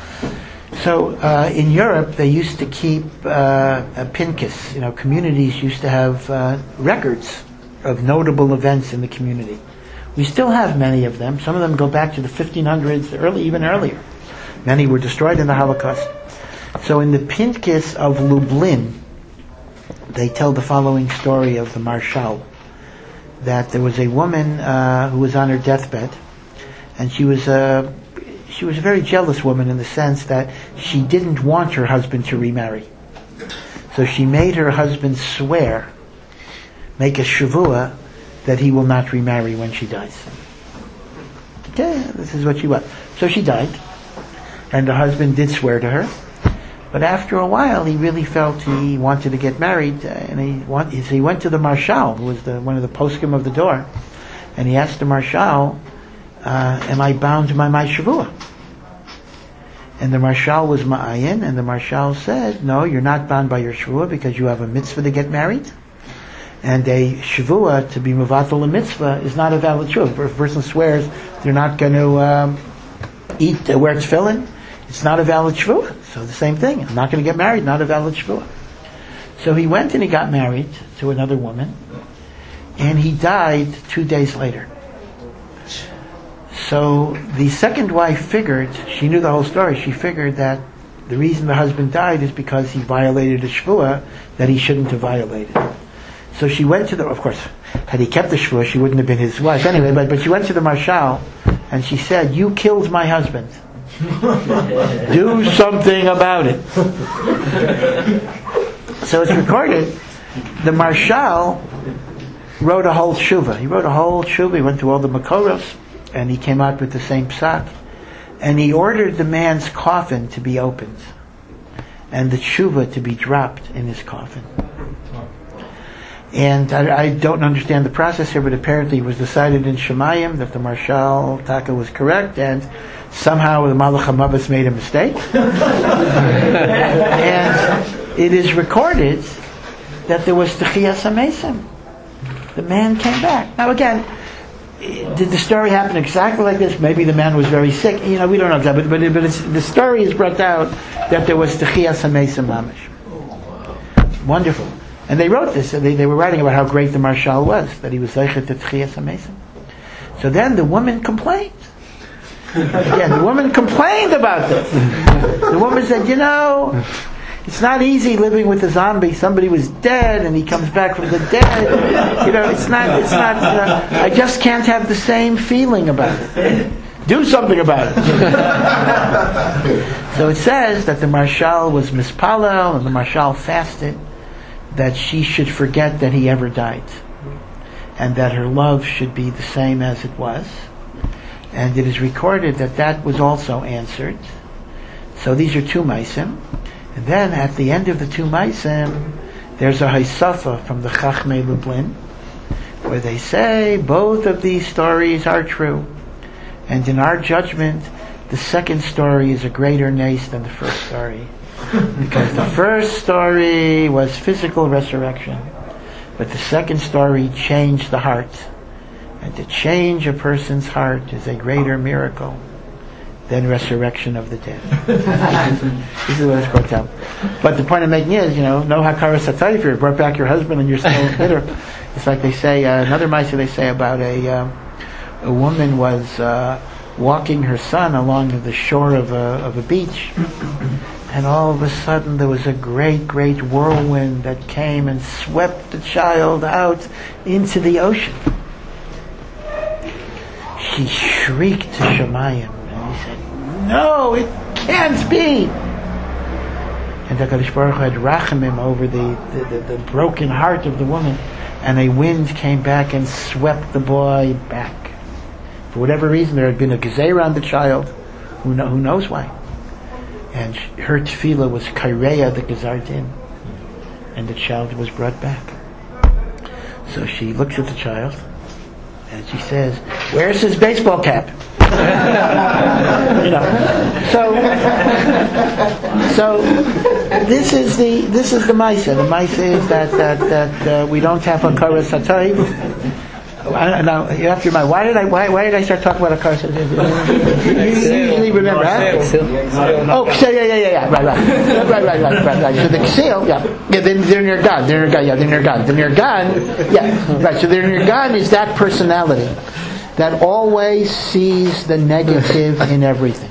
So uh, in Europe, they used to keep uh, a pinkus. You know, communities used to have uh, records of notable events in the community. We still have many of them. Some of them go back to the fifteen hundreds, early, even earlier. Many were destroyed in the Holocaust. So in the Pinkus of Lublin, they tell the following story of the Marshal. That there was a woman uh, who was on her deathbed, and she was a uh, She was a very jealous woman in the sense that she didn't want her husband to remarry. So she made her husband swear, make a shavua, that he will not remarry when she dies. Okay, this is what she was. So she died, and the husband did swear to her. But after a while, he really felt he wanted to get married, and he, want, so he went to the Marshal, who was the, one of the poskim of the door, and he asked the Marshal, Uh, am I bound by my shavua? And the Marshal was ma'ayin, and the Marshal said, no, you're not bound by your shavua because you have a mitzvah to get married. And a shavua, to be mevatel a mitzvah, is not a valid shavua. If a person swears they're not going to um, eat, uh, wear tefillin, it's not a valid shavua. So the same thing, I'm not going to get married, not a valid shavua. So he went and he got married to another woman, and he died two days later. So the second wife figured, she knew the whole story, she figured that the reason the husband died is because he violated a shvuah that he shouldn't have violated. So she went to the, of course, had he kept the shvuah, she wouldn't have been his wife anyway, but, but she went to the Marshal and she said, you killed my husband. Do something about it. So it's recorded, the Marshal wrote a whole tshuva. He wrote a whole tshuva, he went to all the Makoros, and he came out with the same psak, and he ordered the man's coffin to be opened, and the tshuva to be dropped in his coffin. And I, I don't understand the process here, but apparently it was decided in Shemayim that the Marshal Taka was correct, and somehow the Malach HaMavis made a mistake. And it is recorded that there was Techiyas HaMesim. The man came back. Now again, did the story happen exactly like this? Maybe the man was very sick. You know, we don't know exactly. But, but, but it's, the story is brought out that there was Techiyas HaMesim Mamish. Wonderful. And they wrote this. They, they were writing about how great the Marshal was, that he was Zeichet to Techiyas HaMesim. So then the woman complained. Again, the woman complained about this. The woman said, you know, It's not easy living with a zombie. Somebody was dead and he comes back from the dead. You know, it's not, it's not, you know, I just can't have the same feeling about it. Do something about it. So it says that the Marshal was mispalel and the Marshal fasted that she should forget that he ever died. And that her love should be the same as it was. And it is recorded that that was also answered. So these are two maisim. And then at the end of the two maisim, there's a haisafa from the Chachmei Lublin, where they say both of these stories are true. And in our judgment, the second story is a greater nace than the first story. Because the first story was physical resurrection. But the second story changed the heart. And to change a person's heart is a greater miracle than resurrection of the dead. This is what it's brought down. But the point I'm making is, you know, no hakara satay, if you brought back your husband and you're still bitter. It's like they say, uh, another ma'aseh they say about a um, a woman was uh, walking her son along the shore of a, of a beach. And all of a sudden there was a great, great whirlwind that came and swept the child out into the ocean. She shrieked to Shemayim, and he said, "No, it can't be!" And HaKadosh Baruch Hu had rachamim over the, the, the, the broken heart of the woman, and a wind came back and swept the boy back. For whatever reason, there had been a gezeira on the child, who, know, who knows why. And her tefillah was kaireya the gezardin, and the child was brought back. So she looks at the child, and she says, "Where's his baseball cap?" You know. So, so this is the this is the ma'aseh. The ma'aseh is that that that uh, we don't have a karas hatayv. Now you have to remind. Why did I why why did I start talking about a karas hatayv? You usually remember, huh? Oh, so yeah, yeah, yeah, yeah. Right, right, right, right, right, right, right. So the ksil, yeah, yeah. Then they're near God. They're near God. Yeah, they're near God. They're near God. Yeah, right. So they're near God is that personality that always sees the negative in everything.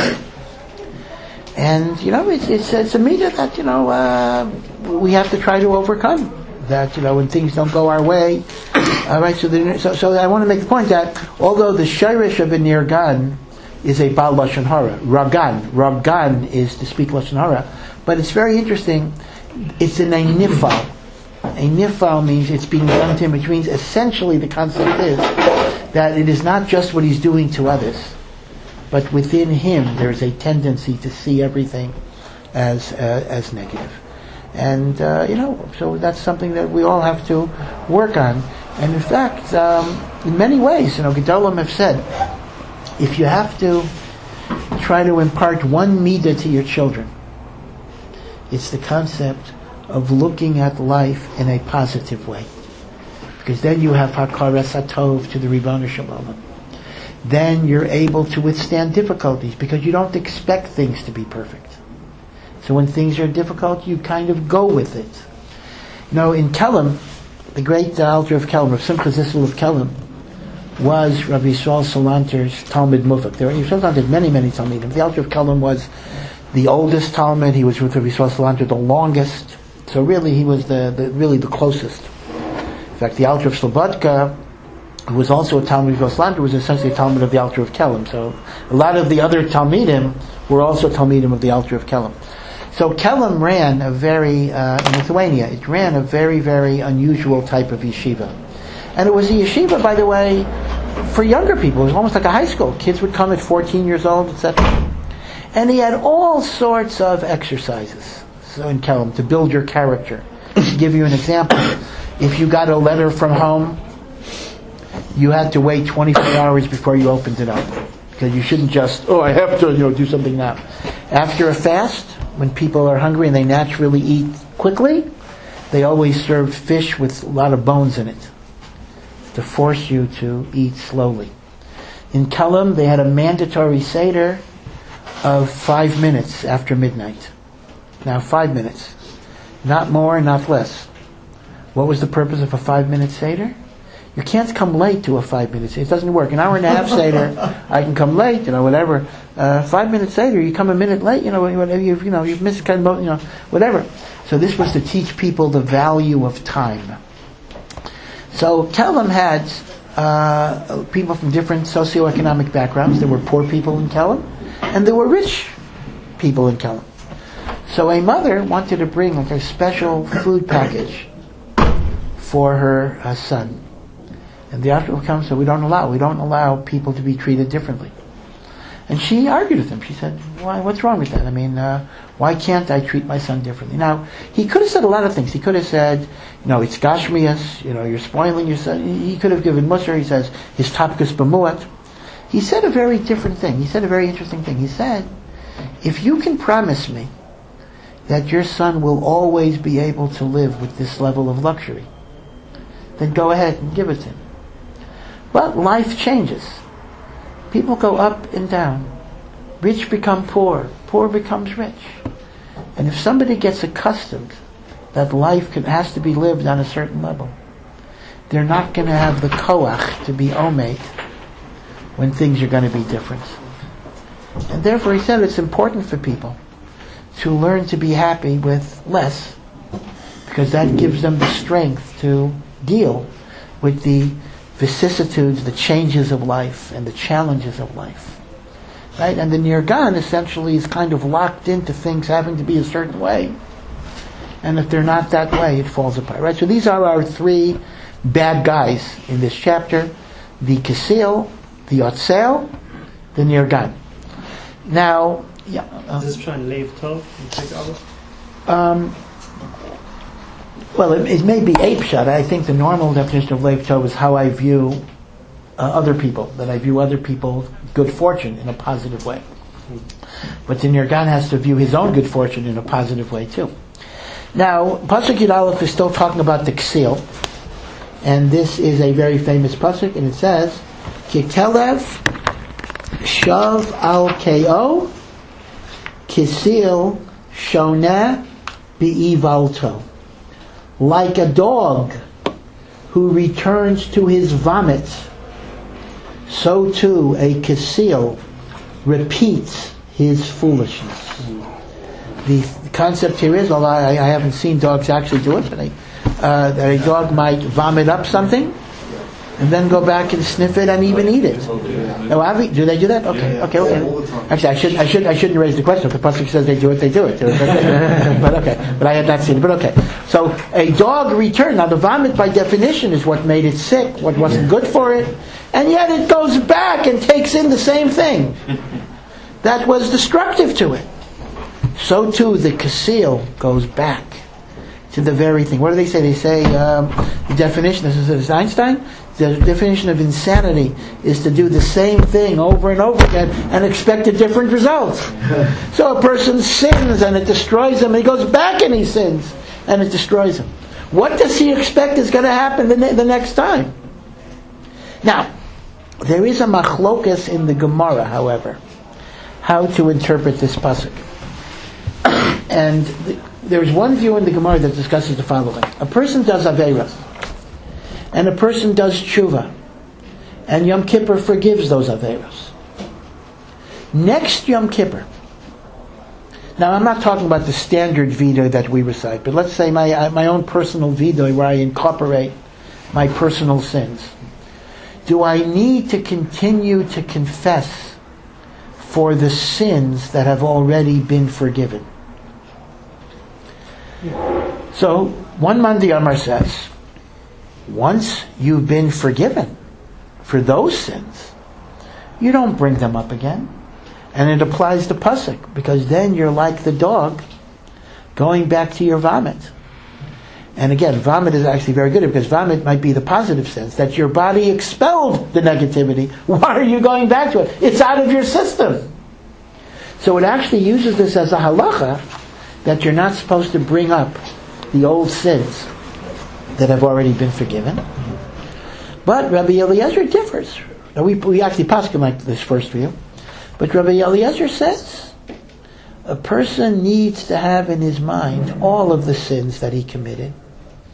And, you know, it's, it's, it's a midah that, you know, uh, we have to try to overcome. That, you know, when things don't go our way. All right, so, the, so, so I want to make the point that, although the shirish of a nir gan is a Baal Lashon Hara, Ragan, Ragan is to speak Lashon Hara, but it's very interesting, it's in a nifal. A nifal means it's being done to him, which means essentially the concept is that it is not just what he's doing to others, but within him there's a tendency to see everything as uh, as negative. And, uh, you know, so that's something that we all have to work on. And in fact, um, in many ways, you know, Gedolim have said, if you have to try to impart one midah to your children, it's the concept of looking at life in a positive way. Because then you have hakaras hatov to the Ribono Shel Olam. Then you're able to withstand difficulties because you don't expect things to be perfect. So when things are difficult, you kind of go with it. You know, in Kelm, the great uh, Alter of Kelm, Rav Simcha Zissel of Kelm, was Rabbi Yisrael Salanter's Talmud Mufak. There, Yisrael Salanter had many, many Talmidim. The Alter of Kelm was the oldest Talmud. He was with Rabbi Yisrael Salanter the longest. So really, he was the, the really the closest. In fact, the Alter of Slobodka, who was also a Talmud of Salanter, was essentially a Talmud of the Alter of Kelm. So a lot of the other Talmidim were also Talmidim of the Alter of Kelm. So Kelm ran a very, uh, in Lithuania, it ran a very, very unusual type of yeshiva. And it was a yeshiva, by the way, for younger people. It was almost like a high school. Kids would come at fourteen years old, et cetera. And he had all sorts of exercises, so in Kelm, to build your character. To give you an example, if you got a letter from home, you had to wait twenty-four hours before you opened it up. Because you shouldn't just, oh, I have to, you know, do something now. After a fast, when people are hungry and they naturally eat quickly, they always serve fish with a lot of bones in it to force you to eat slowly. In Kelm, they had a mandatory seder of five minutes after midnight. Now, five minutes. Not more, not less. What was the purpose of a five-minute seder? You can't come late to a five minutes. It doesn't work. An hour and a half Seder, I can come late, you know, whatever. Uh, five minutes later, you come a minute late, you know, whatever, you, you know, you've missed kind of, you know, whatever. So this was to teach people the value of time. So Kelm had uh, people from different socioeconomic backgrounds. There were poor people in Kelm, and there were rich people in Kelm. So a mother wanted to bring like a special food package for her uh, son. And the article comes, so we don't allow, we don't allow people to be treated differently. And she argued with him. She said, "Why? What's wrong with that? I mean, uh, why can't I treat my son differently?" Now, he could have said a lot of things. He could have said, you know, it's gashmias, you know, you're spoiling your son. He could have given Musar, he says, his tapkus b'muat. He said a very different thing. He said a very interesting thing. He said, if you can promise me that your son will always be able to live with this level of luxury, then go ahead and give it to him. But life changes. People go up and down. Rich become poor. Poor becomes rich. And if somebody gets accustomed that life can, has to be lived on a certain level, they're not going to have the koach to be omed when things are going to be different. And therefore he said it's important for people to learn to be happy with less, because that gives them the strength to deal with the vicissitudes, the changes of life, and the challenges of life. Right? And the Nirgan essentially is kind of locked into things having to be a certain way. And if they're not that way, it falls apart. Right? So these are our three bad guys in this chapter: the Kasil, the Yotzel, the Nirgan. Now, yeah. Uh, Is this trying to leave Tov and take over? Um, well, it, it may be ape shot. I think the normal definition of Lev Tov is how I view uh, other people, that I view other people's good fortune in a positive way. But the Nirgan has to view his own good fortune in a positive way too. Now, Pasuk Yud Aleph is still talking about the Ksil, and this is a very famous pasuk, and it says, Kikelev shav al ko Kisil shoneh bi'ivalto. Like a dog who returns to his vomit, so too a Kisil repeats his foolishness. The concept here is, although I, I haven't seen dogs actually do it, but I, uh, that a dog might vomit up something and then go back and sniff it and even eat it. Now, Avi, do they do that? Okay, okay, okay. Actually, I should, I should, I shouldn't raise the question. If the pasuk says they do it, they do it. But okay, but I had not seen it. But okay, so a dog returned. Now, the vomit, by definition, is what made it sick, what wasn't good for it, and yet it goes back and takes in the same thing that was destructive to it. So too, the Kasil goes back to the very thing. What do they say? They say um, the definition. This is Einstein. The definition of insanity is to do the same thing over and over again and expect a different result. So a person sins and it destroys him, and he goes back and he sins and it destroys him. What does he expect is going to happen the, ne- the next time? Now, there is a machlokas in the Gemara, however, how to interpret this pasuk. And the, there's one view in the Gemara that discusses the following. A person does Aveirah, and a person does tshuva, and Yom Kippur forgives those Aveirahs. Next Yom Kippur, now I'm not talking about the standard vidoy that we recite, but let's say my my own personal vidoy where I incorporate my personal sins. Do I need to continue to confess for the sins that have already been forgiven? So, one Mandi Amar says, once you've been forgiven for those sins, you don't bring them up again. And it applies to pasuk, because then you're like the dog going back to your vomit. And again, vomit is actually very good, because vomit might be the positive sense, that your body expelled the negativity. Why are you going back to it? It's out of your system. So it actually uses this as a halacha, that you're not supposed to bring up the old sins that have already been forgiven. But Rabbi Eliezer differs. Now we, we actually paskin like this first view. But Rabbi Eliezer says a person needs to have in his mind all of the sins that he committed,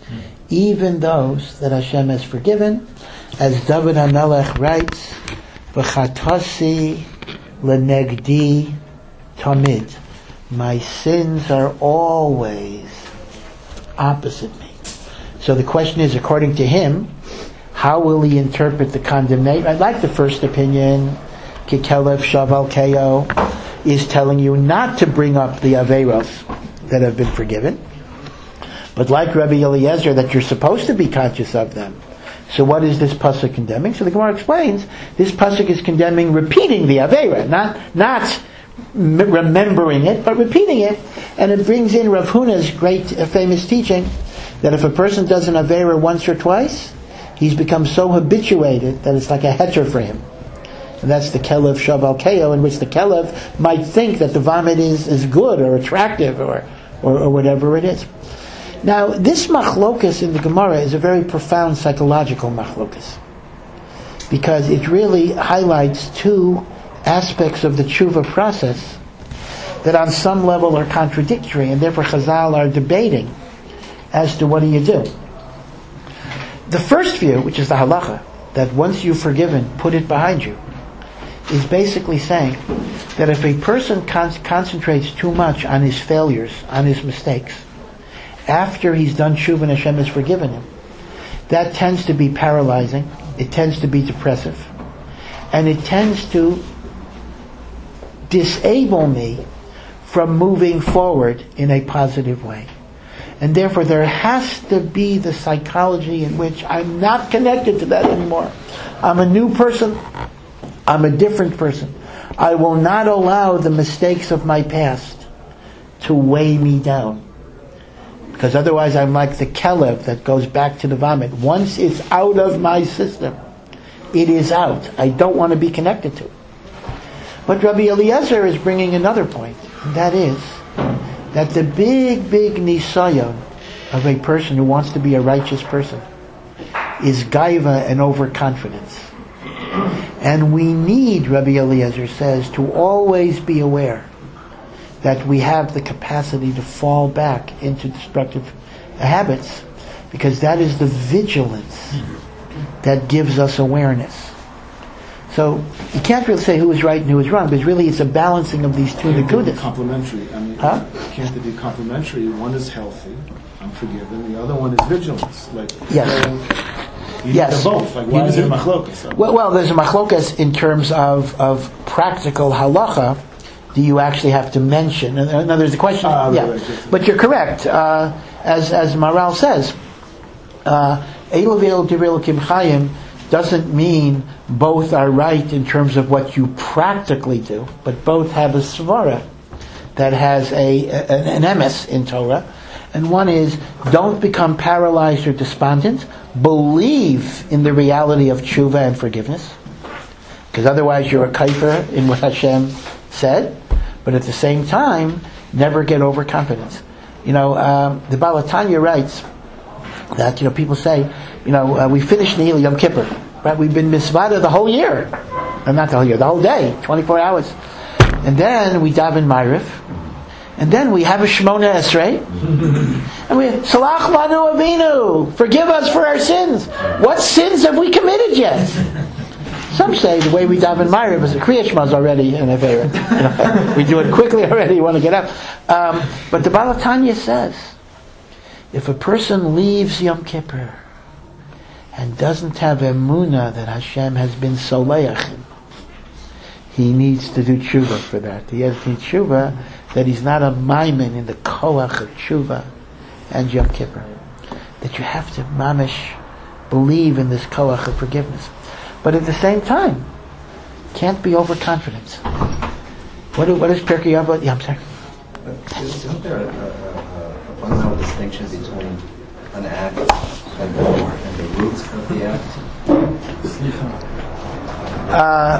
even those that Hashem has forgiven, as David HaMelech writes, "V'chatasi lenegdi tamid." My sins are always opposite me. So the question is, according to him, how will he interpret the condemnation? I like the first opinion. Kikelev Shaval Keo is telling you not to bring up the Averos that have been forgiven. But like Rabbi Eliezer, that you're supposed to be conscious of them. So what is this pasuk condemning? So the Gemara explains, this pasuk is condemning repeating the Aveira, not, not m- remembering it, but repeating it. And it brings in Rav Huna's great uh, famous teaching, that if a person does an Aveira once or twice, he's become so habituated that it's like a heter for him. And that's the Kelev Shaval Keo, in which the Kelev might think that the vomit is, is good or attractive or, or, or whatever it is. Now, this machlokas in the Gemara is a very profound psychological machlokas, because it really highlights two aspects of the tshuva process that on some level are contradictory, and therefore Chazal are debating as to what do you do. The first view, which is the halacha, that once you've forgiven, put it behind you, is basically saying that if a person con- concentrates too much on his failures, on his mistakes, after he's done tshuva and Hashem has forgiven him, that tends to be paralyzing, it tends to be depressive, and it tends to disable me from moving forward in a positive way. And therefore there has to be the psychology in which I'm not connected to that anymore. I'm a new person. I'm a different person. I will not allow the mistakes of my past to weigh me down. Because otherwise I'm like the kelev that goes back to the vomit. Once it's out of my system, it is out. I don't want to be connected to it. But Rabbi Eliezer is bringing another point. And that is that the big, big nisayon of a person who wants to be a righteous person is gaiva and overconfidence. And we need, Rabbi Eliezer says, to always be aware that we have the capacity to fall back into destructive habits, because that is the vigilance that gives us awareness. So you can't really say who is right and who is wrong, because really it's a balancing of these two nekudas. Complementary. I mean, huh? Can't they be complementary? One is healthy, I'm forgiven. The other one is vigilance. Like yes, uh, you yes. Need both. Like why is it a machlokas? Well, well, there's a machlokas in terms of of practical halacha. Do you actually have to mention? Now, there's a question. Uh, yeah, right, right. But you're correct. Uh, as as Maral says, Eilavil Divril Kim Chayim doesn't mean both are right in terms of what you practically do, but both have a svara that has a, a an emes in Torah, and one is don't become paralyzed or despondent. Believe in the reality of tshuva and forgiveness, because otherwise you're a kaifer in what Hashem said. But at the same time, never get overconfident. You know, um, the Baal HaTanya writes that, you know, people say, you know, uh, we finished Nihil Yom Kippur, right? We've been misvada the whole year. Uh, not the whole year, the whole day, twenty-four hours. And then we daven Ma'ariv. And then we have a Shemona Esrei. And we Salach Lanu Avinu, forgive us for our sins. What sins have we committed yet? Some say the way we daven Ma'ariv is the Kriya Shema is already an Aveira. You know, we do it quickly already, you want to get up. Um, but the Baal HaTanya says, if a person leaves Yom Kippur and doesn't have emunah that Hashem has been soleach him, he needs to do tshuva for that. He has to do tshuva that he's not a maimin in the koach of tshuva and Yom Kippur. That you have to mamish believe in this koach of forgiveness. But at the same time, can't be overconfident. What, what is Pirkei Avot? Yeah, I'm sorry. Isn't there a, a, a, a fundamental distinction between an act and the, and the roots of the act? Uh,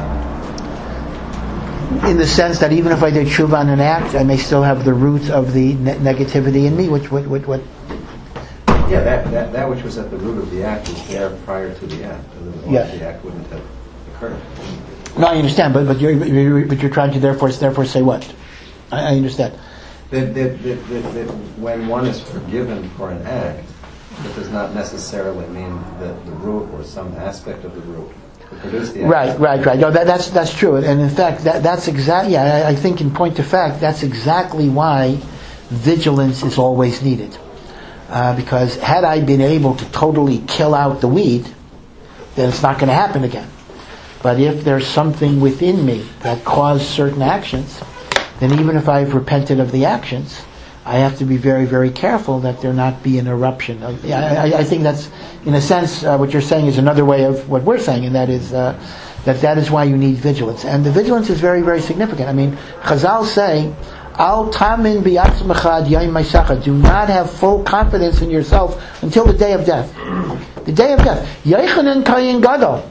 in the sense that even if I did tshuva on an act, I may still have the roots of the ne- negativity in me. Which, what, what, what? Yeah, that, that that which was at the root of the act was there prior to the act. Otherwise, yes. The act wouldn't have occurred. No, I understand, but but you're, you're but you're trying to therefore therefore say what? I, I understand. That, that, that, that, that when one is forgiven for an act, That does not necessarily mean that the root or some aspect of the root will produce the Right, action. right, right. No, that, that's that's true. And in fact, that that's exactly. Yeah, I, I think in point of fact, that's exactly why vigilance is always needed. Uh, because had I been able to totally kill out the weed, then it's not going to happen again. But if there's something within me that caused certain actions, then even if I've repented of the actions, I have to be very, very careful that there not be an eruption. Of, yeah, I, I think that's, in a sense, uh, what you're saying is another way of what we're saying, and that is uh, that that is why you need vigilance. And the vigilance is very, very significant. I mean, Chazal say, Al tamin bi'atzmecha ad yom ma'asecha. Do not have full confidence in yourself until the day of death. The day of death. Yochanan Kohen Gadol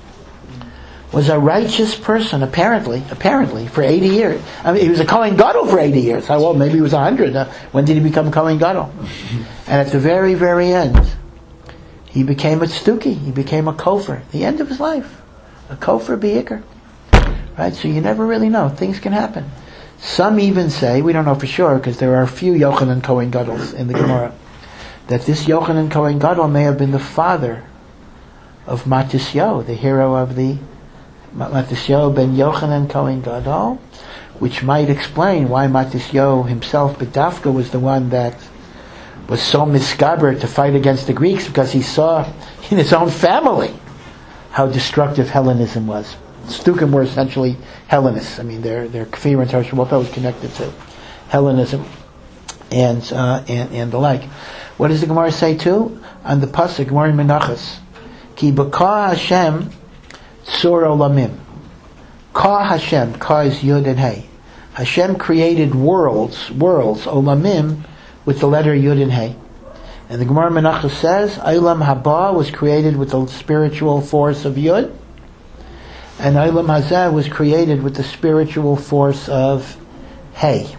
was a righteous person, apparently, apparently, for eighty years. I mean, he was a Kohen Gadol for eighty years. Oh, well, maybe he was one hundred. Uh, when did he become Kohen Gadol? And at the very, very end, he became a tzduki. He became a kofer. The end of his life. A kofer b'ikr. Right? So you never really know. Things can happen. Some even say, we don't know for sure, because there are a few Yochanan Kohen Gadols in the Gemara, that this Yochanan Kohen Gadol may have been the father of Matisyahu, the hero of the Matisyahu ben Yochanan Kohen Gadol, which might explain why Matisyahu himself, B'dafka, was the one that was so misgaber to fight against the Greeks, because he saw in his own family how destructive Hellenism was. Stukim were essentially Hellenists. I mean, their their kfir and Tarshuvota was connected to Hellenism and uh, and and the like. What does the Gemara say too? On the pasuk, Gemara in Menachos, Ki b'ka Hashem tzur olamim. Ka Hashem, Ka is Yud and Hey. Hashem created worlds, worlds, olamim, with the letter Yud and Hey. And the Gemara in Menachos says, Olam haba was created with the spiritual force of Yud, and Olam hazeh was created with the spiritual force of Hey.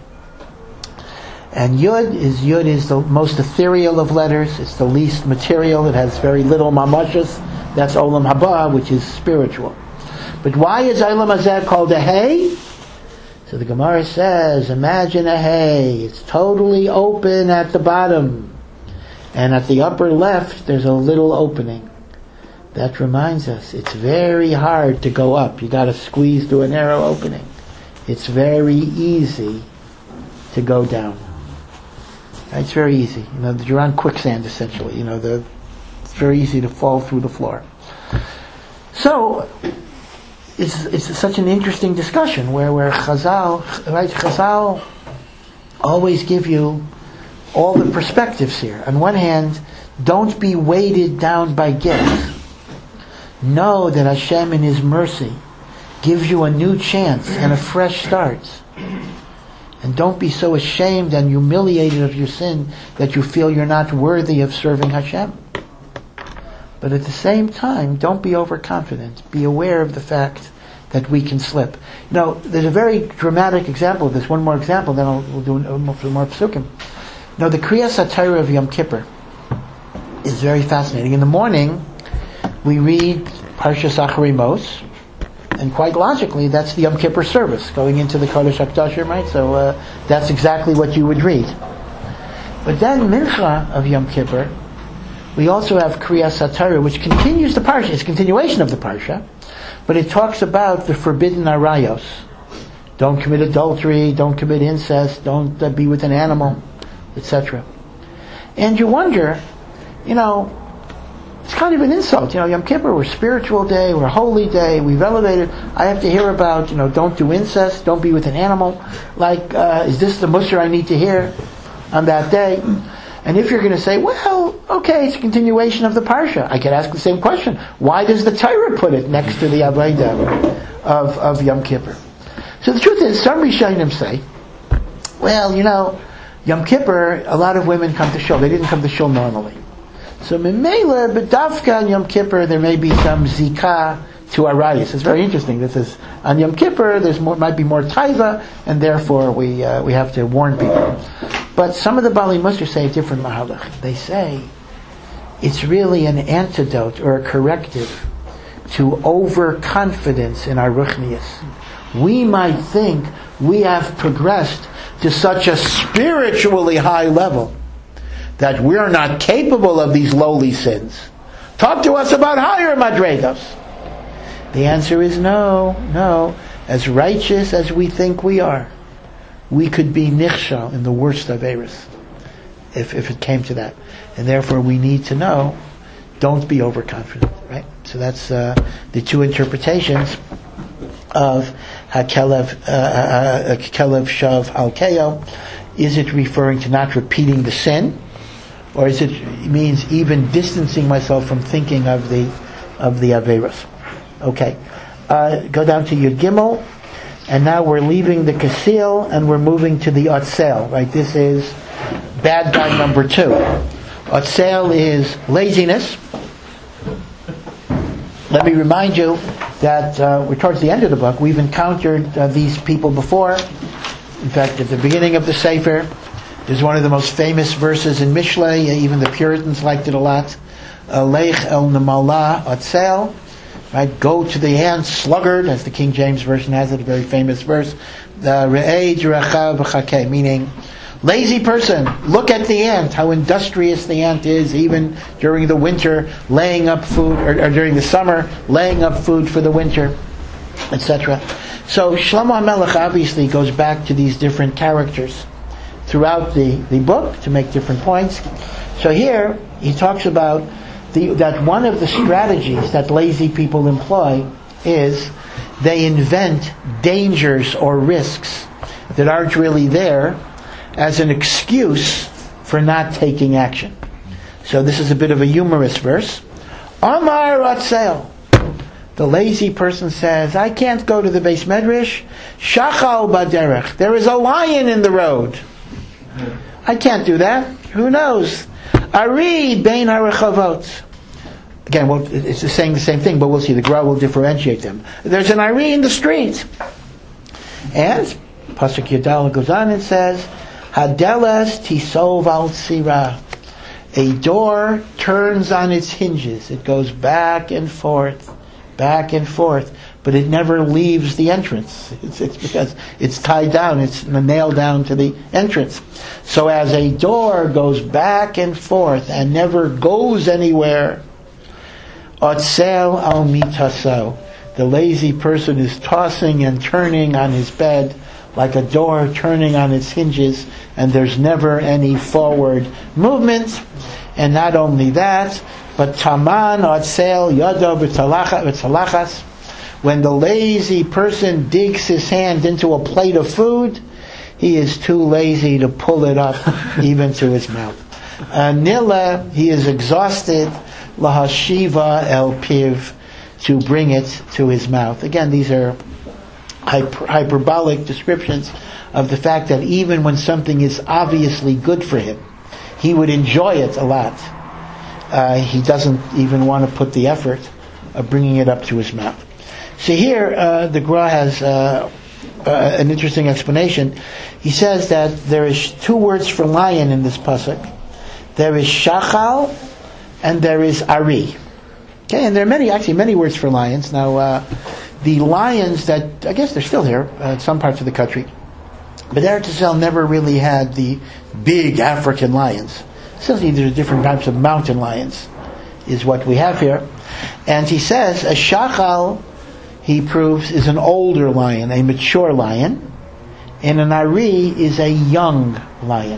And Yud is Yud is the most ethereal of letters. It's the least material. It has very little mamashas. That's Olam haba, which is spiritual. But why is Olam hazeh called a Hey? So the Gemara says, imagine a Hey. It's totally open at the bottom, and at the upper left there's a little opening. That reminds us, it's very hard to go up. You got to squeeze through a narrow opening. It's very easy to go down. It's very easy. You know, you're on quicksand essentially. You know, the, it's very easy to fall through the floor. So it's it's such an interesting discussion where where Chazal, right? Chazal always give you all the perspectives here. On one hand, don't be weighted down by guilt. Know that Hashem in His mercy gives you a new chance and a fresh start. And don't be so ashamed and humiliated of your sin that you feel you're not worthy of serving Hashem. But at the same time, don't be overconfident. Be aware of the fact that we can slip. You know, there's a very dramatic example of this. One more example, then I'll, we'll do a more psukim. Now, the Kriyas HaTorah of Yom Kippur is very fascinating. In the morning, we read Parshas Acharei Mos, and quite logically, that's the Yom Kippur service, going into the Kodesh HaKodashim, right? So uh, that's exactly what you would read. But then Mincha of Yom Kippur, we also have Kriyas HaTorah, which continues the Parsha. It's a continuation of the Parsha, but it talks about the forbidden arayos. Don't commit adultery, don't commit incest, don't uh, be with an animal, et cetera. And you wonder, you know, it's kind of an insult. You know, Yom Kippur, we're spiritual day, we're a holy day, we've elevated. I have to hear about, you know, don't do incest, don't be with an animal. Like, uh, is this the mussar I need to hear on that day? And if you're going to say, well, okay, it's a continuation of the Parsha, I could ask the same question. Why does the Torah put it next to the Avodah of, of Yom Kippur? So the truth is, some Rishonim say, well, you know, Yom Kippur, a lot of women come to shul. They didn't come to shul normally. So Memela, but Dafka on Yom Kippur, there may be some zikah to arayos. It's very interesting. This is on Yom Kippur. There's more, might be more taiva, and therefore we uh, we have to warn people. But some of the Bali Musar say a different mahalach. They say it's really an antidote or a corrective to overconfidence in our ruchnius. We might think we have progressed to such a spiritually high level that we're not capable of these lowly sins. Talk to us about higher madregos. The answer is no, no. As righteous as we think we are, we could be nichshal in the worst averos, if if it came to that. And therefore we need to know, don't be overconfident, right? So that's uh, the two interpretations of Hakelev uh, Kelev Shav Al Keo. Is it referring to not repeating the sin, or is it, it means even distancing myself from thinking of the of the averos? Okay, uh, go down to Yud Gimel, and now we're leaving the Kasil and we're moving to the Otzel. Right, this is bad guy number two. Otzel is laziness. Let me remind you that uh, we're towards the end of the book. We've encountered uh, these people before. In fact, at the beginning of the Sefer, there's one of the most famous verses in Mishlei. Even the Puritans liked it a lot. Leich el nemala otzel. Right? Go to the ant, sluggard, as the King James Version has it, a very famous verse. Re'ei jirachav v'chakeh, meaning lazy person, look at the ant, how industrious the ant is, even during the winter, laying up food, or, or during the summer, laying up food for the winter, et cetera. So Shlomo HaMelech obviously goes back to these different characters throughout the, the book to make different points. So here he talks about the, that one of the strategies that lazy people employ is they invent dangers or risks that aren't really there as an excuse for not taking action. So this is a bit of a humorous verse. Amar Ratzel. The lazy person says, I can't go to the Beis Medrash. Shachal baderech. There is a lion in the road. I can't do that. Who knows? Ari bein harechavot. Again, well, it's saying the same thing, but we'll see. The Gra will differentiate them. There's an Ari in the street. And Pasuk Yadal goes on and says, Hadelas tisov al tzira. A door turns on its hinges. It goes back and forth, back and forth, but it never leaves the entrance. It's, it's because it's tied down. It's nailed down to the entrance. So as a door goes back and forth and never goes anywhere, otzel al mitaso. The lazy person is tossing and turning on his bed like a door turning on its hinges, and there's never any forward movement. And not only that, but taman otzel yado b'talachas. When the lazy person digs his hand into a plate of food, he is too lazy to pull it up even to his mouth. Uh, Nila, he is exhausted, lahashiva el piv, to bring it to his mouth. Again, these are hyper, hyperbolic descriptions of the fact that even when something is obviously good for him, he would enjoy it a lot. Uh, he doesn't even want to put the effort of bringing it up to his mouth. So here, uh, the Gra has uh, uh, an interesting explanation. He says that there is two words for lion in this pasuk. There is shachal and there is ari. Okay, and there are many, actually many words for lions. Now, uh, the lions that, I guess they're still here uh, in some parts of the country, but Eretz Yisrael never really had the big African lions. Certainly there are different types of mountain lions, is what we have here. And he says, a shachal, he proves, is an older lion, a mature lion, and an ari is a young lion.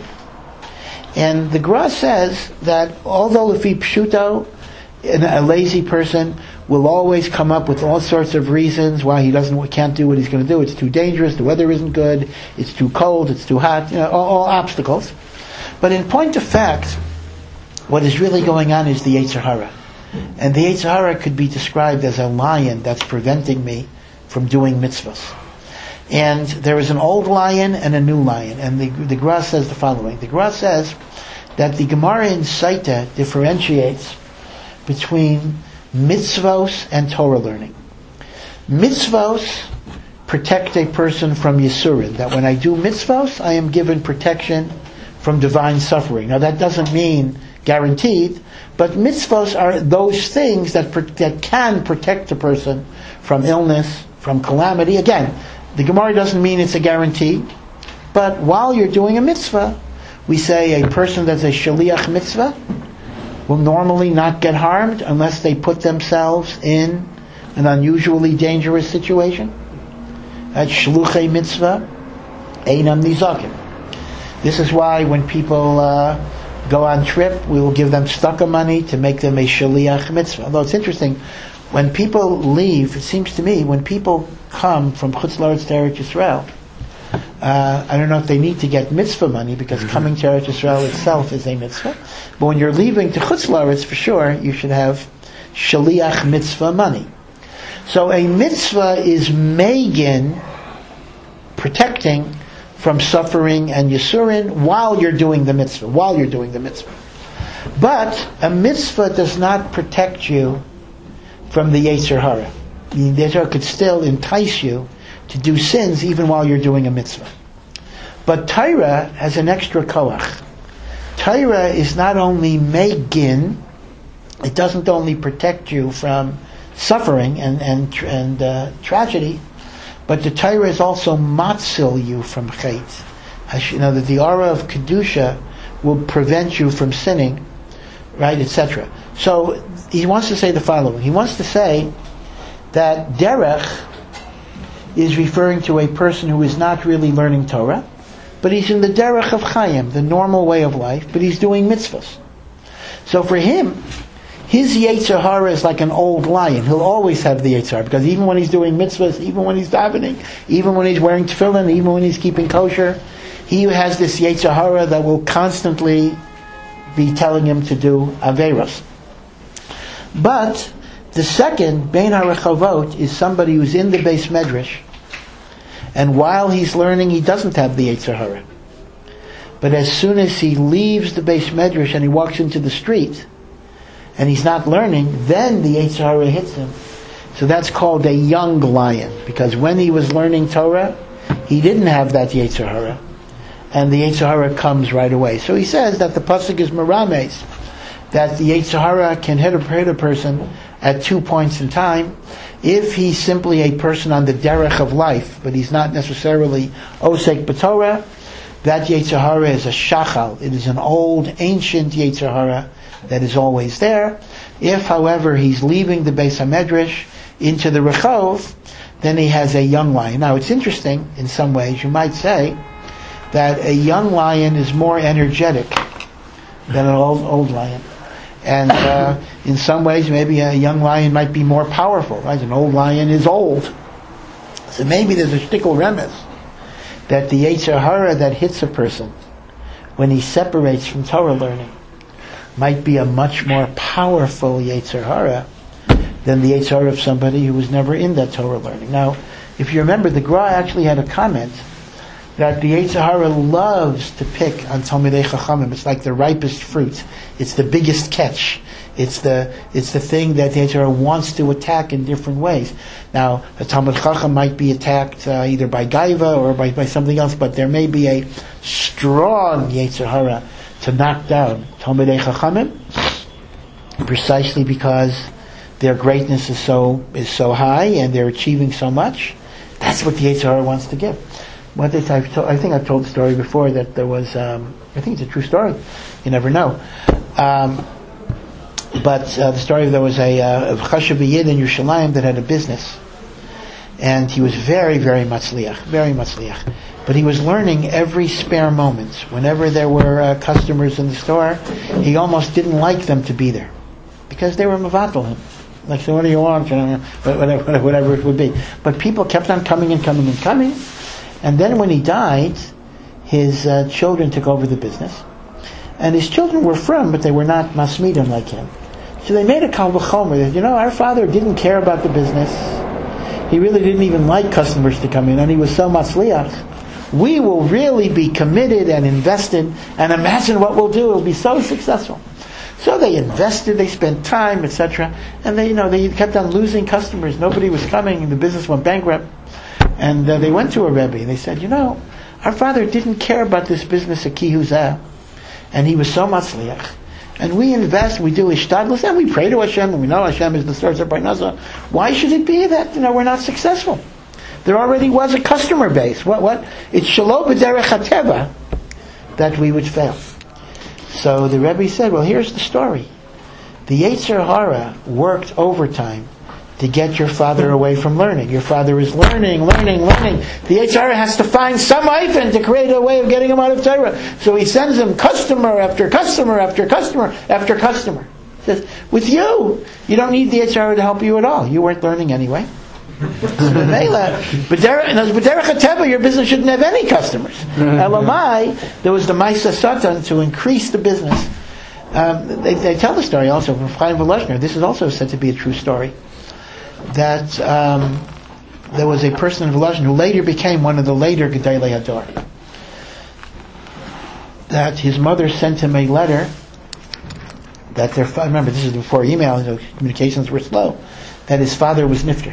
And the Gra says that although lefi pshuto, a lazy person will always come up with all sorts of reasons why he doesn't, can't do what he's going to do. It's too dangerous, the weather isn't good, it's too cold, it's too hot, you know, all, all obstacles. But in point of fact, what is really going on is the Yetzer Hara. And the Yetzer Hara could be described as a lion that's preventing me from doing mitzvahs. And there is an old lion and a new lion. And the, the Gra says the following. The Gra says that the Gemara in Saita differentiates between mitzvos and Torah learning. Mitzvos protect a person from Yisurin. That when I do mitzvos, I am given protection from divine suffering. Now that doesn't mean guaranteed, but mitzvos are those things that, that can protect a person from illness, from calamity. Again, the Gemara doesn't mean it's a guarantee, but while you're doing a mitzvah, we say a person that's a shaliach mitzvah will normally not get harmed unless they put themselves in an unusually dangerous situation. At shluchei mitzvah, einam nizakim. This is why when people uh, go on trip, we will give them tzedakah money to make them a shaliach mitzvah. Although it's interesting, when people leave, it seems to me, when people come from Chutz La'aretz to Eretz Yisrael, uh, I don't know if they need to get mitzvah money, because mm-hmm. coming to Eretz Yisrael itself is a mitzvah. But when you're leaving to Chutz La'aretz, for sure, you should have shaliach mitzvah money. So a mitzvah is megin, protecting from suffering and yisurin while you're doing the mitzvah, while you're doing the mitzvah. But a mitzvah does not protect you from the Yetzer Hara. The Yetzer Hara could still entice you to do sins even while you're doing a mitzvah. But Torah has an extra koach. Torah is not only megin, it doesn't only protect you from suffering and and and uh, tragedy, but the Torah is also matzil you from chait. As you know, that the aura of kedusha will prevent you from sinning, right, et cetera. So he wants to say the following. He wants to say that derech is referring to a person who is not really learning Torah, but he's in the derech of chayim, the normal way of life, but he's doing mitzvahs. So for him, his Yetzer Hara is like an old lion. He'll always have the Yetzer Hara, because even when he's doing mitzvahs, even when he's davening, even when he's wearing tefillin, even when he's keeping kosher, he has this Yetzer Hara that will constantly be telling him to do averos. But the second, Bein HaRechavot, is somebody who's in the Beis Medrash, and while he's learning, he doesn't have the Yetzer Hara. But as soon as he leaves the Beis Medrash and he walks into the street, and he's not learning, then the Yetzer Hara hits him. So that's called a young lion, because when he was learning Torah, he didn't have that Yetzer Hara, and the Yetzer Hara comes right away. So he says that the pasuk is merames, that the Yetzer Hara can hit a, hit a person at two points in time. If he's simply a person on the derech of life, but he's not necessarily osek b'Torah, that Yetzer Hara is a shachal. It is an old, ancient Yetzer Hara that is always there. If, however, he's leaving the Beis HaMedrash into the Rechov, then he has a young lion. Now, it's interesting, in some ways, you might say, that a young lion is more energetic than an old, old lion. And uh, in some ways, maybe a young lion might be more powerful, right? An old lion is old. So maybe there's a shtickle remes that the Yetzer Hara that hits a person when he separates from Torah learning might be a much more powerful Yetzer Hara than the Yetzer Hara of somebody who was never in that Torah learning. Now, if you remember, the Gra actually had a comment that the Yetzer Hara loves to pick on Talmidei Chachamim. It's like the ripest fruit. It's the biggest catch. It's the it's the thing that the Yetzer Hara wants to attack in different ways. Now, a Talmid Chacham might be attacked uh, either by Gaiva or by, by something else, but there may be a strong Yetzer Hara to knock down Talmidei Chachamim, precisely because their greatness is so is so high and they're achieving so much. That's what the Yetzer Hara wants to give. What did I, to- I think I've told the story before that there was, um, I think it's a true story. You never know. Um, but uh, the story, there was a uh, Chashav Yid in Yerushalayim that had a business, and he was very, very matzliach, very matzliach. But he was learning every spare moment. Whenever there were uh, customers in the store, he almost didn't like them to be there, because they were mevatel him. Like, so what do you want? Whatever, whatever it would be. But people kept on coming and coming and coming. And then when he died, his uh, children took over the business. And his children were from, but they were not masmidim like him. So they made a kal v'chomer that, you know, our father didn't care about the business. He really didn't even like customers to come in, and he was so matzliach. We will really be committed and invested, and imagine what we'll do. It'll be so successful. So they invested, they spent time, et cetera. And they, you know, they kept on losing customers. Nobody was coming, and the business went bankrupt. And uh, they went to a Rebbe, and they said, you know, our father didn't care about this business of kihuzah, and he was so matzliach. And we invest, we do ishtadlus, and we pray to Hashem, and we know Hashem is the source of parnasa. Why should it be that, you know, we're not successful? There already was a customer base. What? What? It's shelo b'derech hateva that we would fail. So the Rebbe said, well, here's the story. The Yetzer Hara worked overtime to get your father away from learning. Your father is learning, learning, learning. The Yetzer Hara has to find some hyphen to create a way of getting him out of Torah. So he sends him customer after customer after customer after customer. He says, with you, you don't need the Yetzer Hara to help you at all. You weren't learning anyway. But Derech HaTeva, your business shouldn't have any customers. Elamai, there was the Maisa Satan to increase the business. Um, they, they tell the story also from Chaim Volozhner. This is also said to be a true story. That um, there was a person in Volozhin who later became one of the later Gedolei Hador. That his mother sent him a letter that their father, remember this is before email, so communications were slow, that his father was nifter.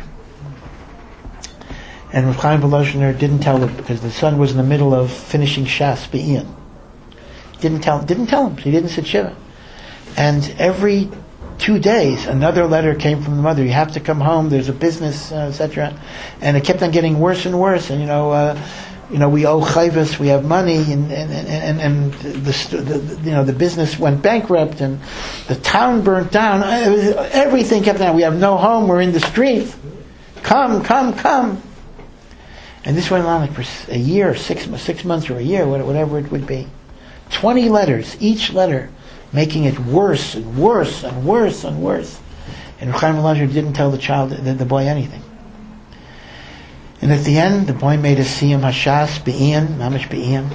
And Rav Chaim Volozhiner didn't tell him because the son was in the middle of finishing Shas Be'in. Didn't tell, didn't tell him. So he didn't sit shiva. And every two days, another letter came from the mother. You have to come home. There's a business, uh, et cetera. And it kept on getting worse and worse. And you know, uh, you know, we owe chayvus. We have money, and and and, and the, the you know the business went bankrupt, and the town burnt down. Everything kept on. We have no home. We're in the street. Come, come, come. And this went on like for a year, six six months, or a year, whatever it would be. Twenty letters, each letter making it worse and worse and worse and worse. And Rav Chaim Volozhiner didn't tell the child, the, the boy, anything. And at the end, the boy made a siyum hashas be'in, mamish be'in.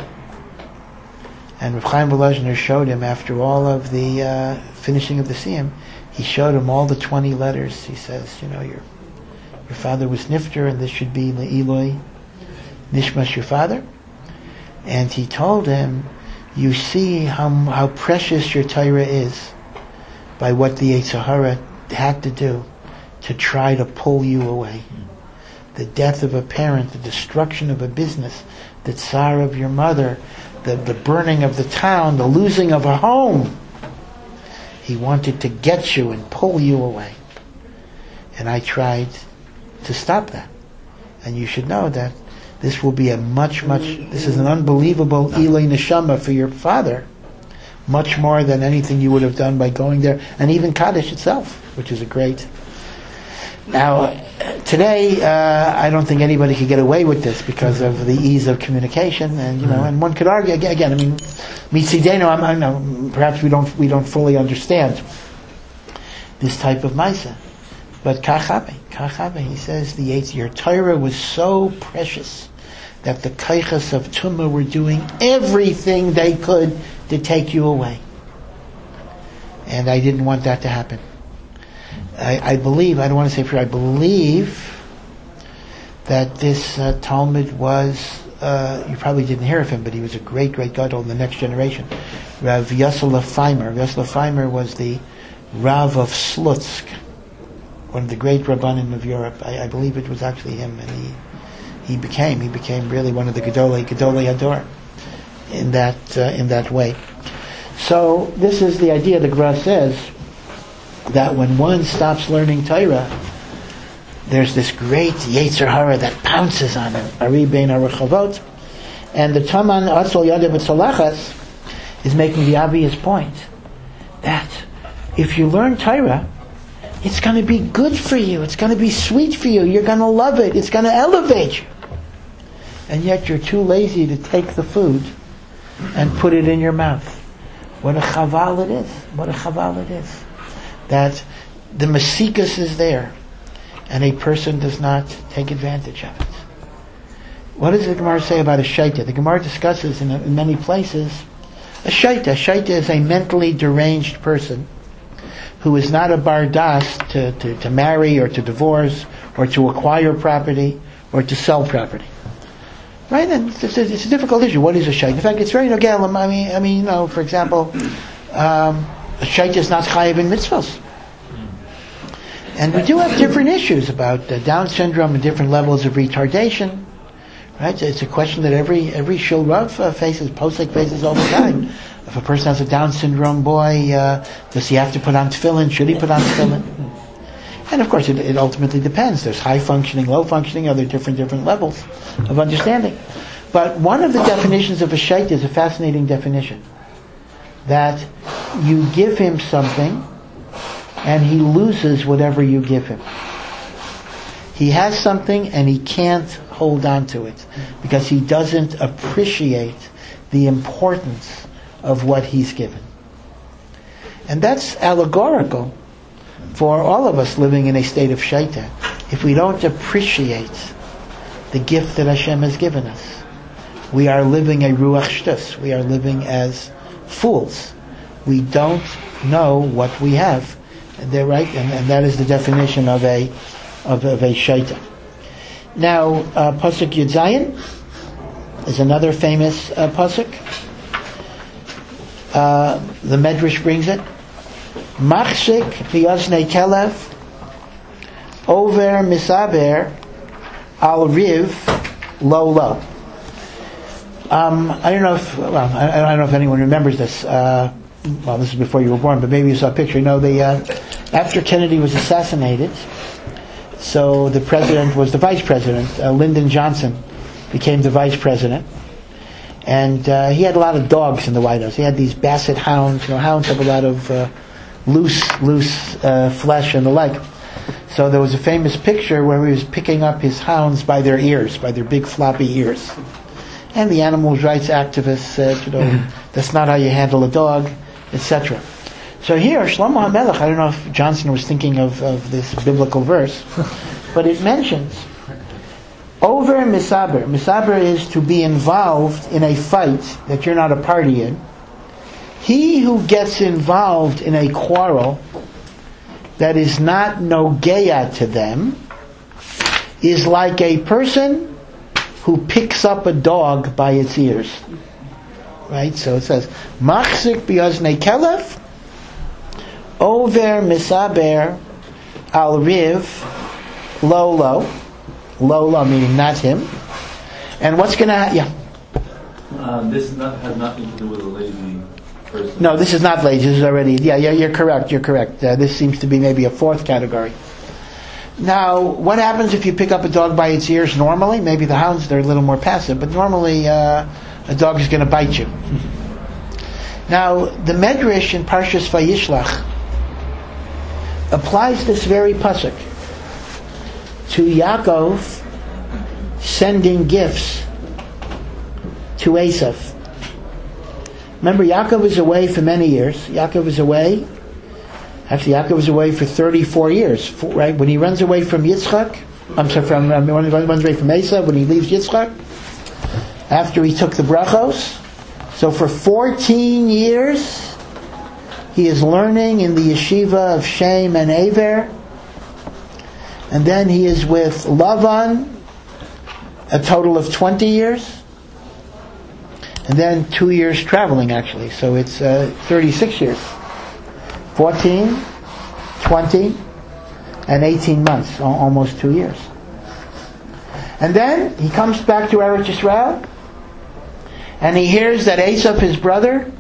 And Rav Chaim Volozhiner showed him after all of the uh, finishing of the siyum, he showed him all the twenty letters. He says, you know, your your father was nifter, and this should be le'iloi nishmas your father. And he told him, you see how how precious your Torah is by what the Yetzer Hara had to do to try to pull you away. The death of a parent, the destruction of a business, the tsar of your mother, the, the burning of the town, the losing of a home. He wanted to get you and pull you away. And I tried to stop that. And you should know that this will be a much, much, this is an unbelievable Ilay Neshama for your father, much more than anything you would have done by going there, and even Kaddish itself, which is a great. Now, today, uh, I don't think anybody could get away with this because of the ease of communication, and you know, and one could argue again. again I mean, Mitzideno, I know perhaps we don't we don't fully understand this type of Maisa. But Kachabe, Kachabe, he says the Yetzer, your Torah was so precious that the Kaichas of Tumah were doing everything they could to take you away. And I didn't want that to happen. I, I believe, I don't want to say for sure, I believe that this uh, Talmud was, uh, you probably didn't hear of him, but he was a great, great gadol in the next generation. Rav Yosef Feimer. Rav Yosef Feimer was the Rav of Slutsk, one of the great Rabbanim of Europe. I, I believe it was actually him, and he he became he became really one of the Gedolei Gedolei Hador in that uh, in that way. So this is the idea. The Gra says that when one stops learning Torah, there's this great Yetzer Hara that pounces on him. Ari bein harachavot, and the Taman Atzol Yadav Tzolachas is making the obvious point that if you learn Torah, it's going to be good for you. It's going to be sweet for you. You're going to love it. It's going to elevate you. And yet you're too lazy to take the food and put it in your mouth. What a chaval it is. What a chaval it is. That the masikas is there and a person does not take advantage of it. What does the Gemara say about a shaita? The Gemara discusses in, in many places a shaita. A shaita is a mentally deranged person who is not a bar das to, to, to marry or to divorce or to acquire property or to sell property. Right? And it's, it's, a, it's a difficult issue. What is a shaita? In fact, it's very nogalim. I mean, I mean, you know, for example, um, a shaita is not chayiv in mitzvahs. And we do have different issues about uh, Down syndrome and different levels of retardation. Right? So it's a question that every every shul rav uh, faces, posek faces all the time. If a person has a Down syndrome boy, uh, does he have to put on tefillin? Should he put on tefillin? And of course, it, it ultimately depends. There's high functioning, low functioning, other different different levels of understanding. But one of the definitions of a shaita is a fascinating definition. That you give him something and he loses whatever you give him. He has something and he can't hold on to it because he doesn't appreciate the importance of what he's given. And that's allegorical for all of us living in a state of shaita. If we don't appreciate the gift that Hashem has given us, we are living a ruach shtus. We are living as fools. We don't know what we have. And they're right, and, and that is the definition of a of, of a shaita. Now, uh, pasuk Yud Zayin is another famous uh, pasuk. Uh, the Medrash brings it. Machzik biyaznei kelev over misaber al riv lo lo. Um, I don't know if well, I, I don't know if anyone remembers this. Uh, well, this is before you were born, but maybe you saw a picture. You know, the uh, after Kennedy was assassinated, so the president was the vice president. Uh, Lyndon Johnson became the vice president, and uh, he had a lot of dogs in the White House. He had these Basset hounds. You know, hounds have a lot of uh, loose, loose uh, flesh and the like. So there was a famous picture where he was picking up his hounds by their ears, by their big floppy ears. And the animal rights activists said, you know, that's not how you handle a dog, et cetera. So here, Shlomo HaMelech, I don't know if Johnson was thinking of, of this biblical verse, but it mentions, over misaber. Misaber is to be involved in a fight that you're not a party in. He who gets involved in a quarrel that is not nogeya to them is like a person who picks up a dog by its ears. Right? So it says, Machzik biyaznei kelev over misaber al riv lo lo. Lo lo meaning not him. And what's going to happen? Yeah. Uh, this not, has nothing to do with a lazy person. No, this is not lazy. This is already, yeah, yeah, you're correct, you're correct. Uh, this seems to be maybe a fourth category. Now, what happens if you pick up a dog by its ears normally? Maybe the hounds, they're a little more passive, but normally uh, a dog is going to bite you. Now, the Medrash in Parshas Vayishlach applies this very pasuk to Yaakov sending gifts to Esav. Remember, Yaakov is away for many years. Yaakov is away. Actually, Yaakov is away for thirty-four years. Right when he runs away from Yitzchak, I'm sorry, from um, when he runs away from Esav, when he leaves Yitzchak, after he took the brachos. So for fourteen years, he is learning in the yeshiva of Shem and Aver, and then he is with Lavan a total of twenty years. And then two years traveling, actually. So it's uh, thirty-six years. fourteen, twenty, and eighteen months. Al- almost two years. And then he comes back to Eretz Yisrael. And he hears that Esav, his brother,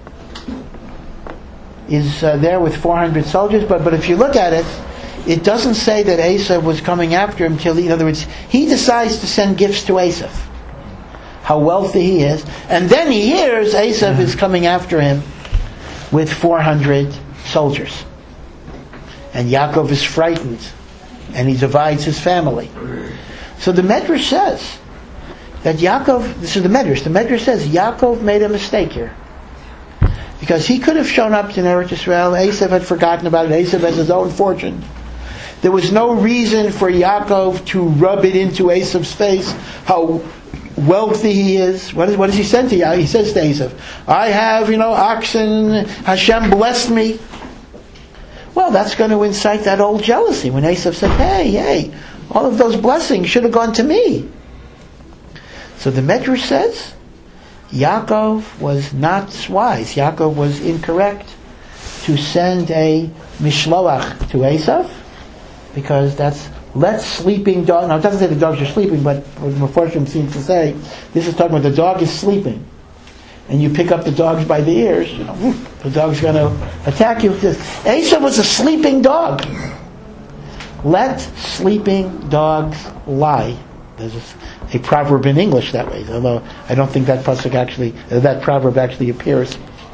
is uh, there with four hundred soldiers. But, but if you look at it, it doesn't say that Esav was coming after him till, he, in other words, he decides to send gifts to Esav. How wealthy he is. And then he hears Esav is coming after him with four hundred soldiers. And Yaakov is frightened. And he divides his family. So the Medrash says that Yaakov, this is the Medrash, the Medrash says Yaakov made a mistake here. Because he could have shown up to Eretz Yisrael, Esav had forgotten about it, Esav has his own fortune. There was no reason for Yaakov to rub it into Esav's face how wealthy he is. What, is. what does he say to Yaakov? He says to Esav, I have, you know, oxen, Hashem blessed me. Well, that's going to incite that old jealousy when Esav said, hey, hey, all of those blessings should have gone to me. So the Medrash says, Yaakov was not wise. Yaakov was incorrect to send a mishloach to Esav, because that's let sleeping dog. Now it doesn't say the dogs are sleeping, but what Meforshim seems to say, this is talking about the dog is sleeping, and you pick up the dogs by the ears. You know, the dog's going to attack you. Esav was a sleeping dog. Let sleeping dogs lie. There's a, a proverb in English that way, although I don't think that pasuk actually, uh, that proverb actually appears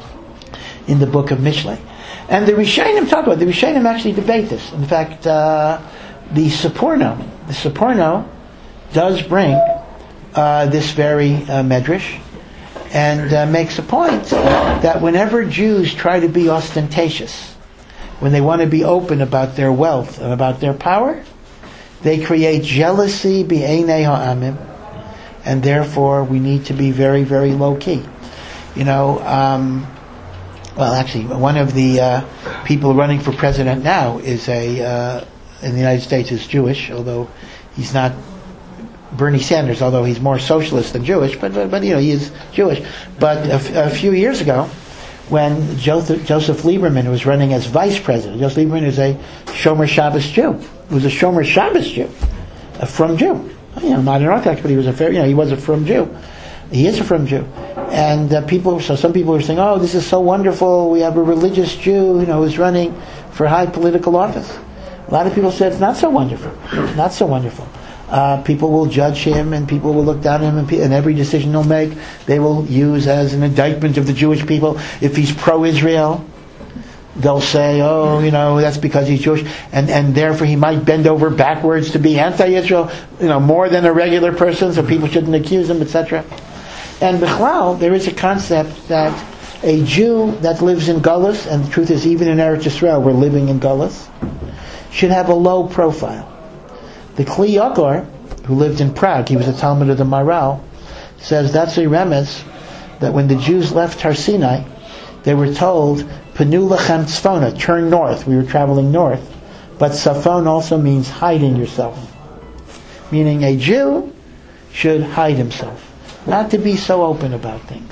in the book of Mishlei. And the Rishonim talk about it. The Rishonim actually debate this. In fact, uh, the Seporno, the Seporno does bring uh, this very uh, medrash, and uh, makes a point that whenever Jews try to be ostentatious, when they want to be open about their wealth and about their power, they create jealousy bi'einei ha'amim, and therefore we need to be very, very low key. You know, um, well, actually, one of the uh, people running for president now is a uh, in the United States is Jewish, although he's not Bernie Sanders, although he's more socialist than Jewish, but but, but you know he is Jewish. But a, f- a few years ago, when Joseph, Joseph Lieberman was running as vice president, Joseph Lieberman is a Shomer Shabbos Jew. He was a Shomer Shabbos Jew, a from Jew. You know, not an Orthodox, but he was a fair, you know, he was a from Jew. He is a from Jew. And uh, people, so some people were saying, "Oh, this is so wonderful. We have a religious Jew, you know, who's running for high political office." A lot of people said it's not so wonderful. It's not so wonderful. Uh, people will judge him, and people will look down on him, and, pe- and every decision he'll make, they will use as an indictment of the Jewish people. If he's pro-Israel, they'll say, "Oh, you know, that's because he's Jewish, and and therefore he might bend over backwards to be anti-Israel, you know, more than a regular person, so people shouldn't accuse him, et cetera" And b'chlal, there is a concept that a Jew that lives in Gullus, and the truth is, even in Eretz Yisrael, we're living in Gullus, should have a low profile. The Kli Yakar, who lived in Prague, he was a Talmud of the Maharal, says that's a remez that when the Jews left Har Sinai, they were told, Penu lechem tzfona, turn north. We were traveling north. But Safon also means hiding yourself. Meaning a Jew should hide himself. Not to be so open about things.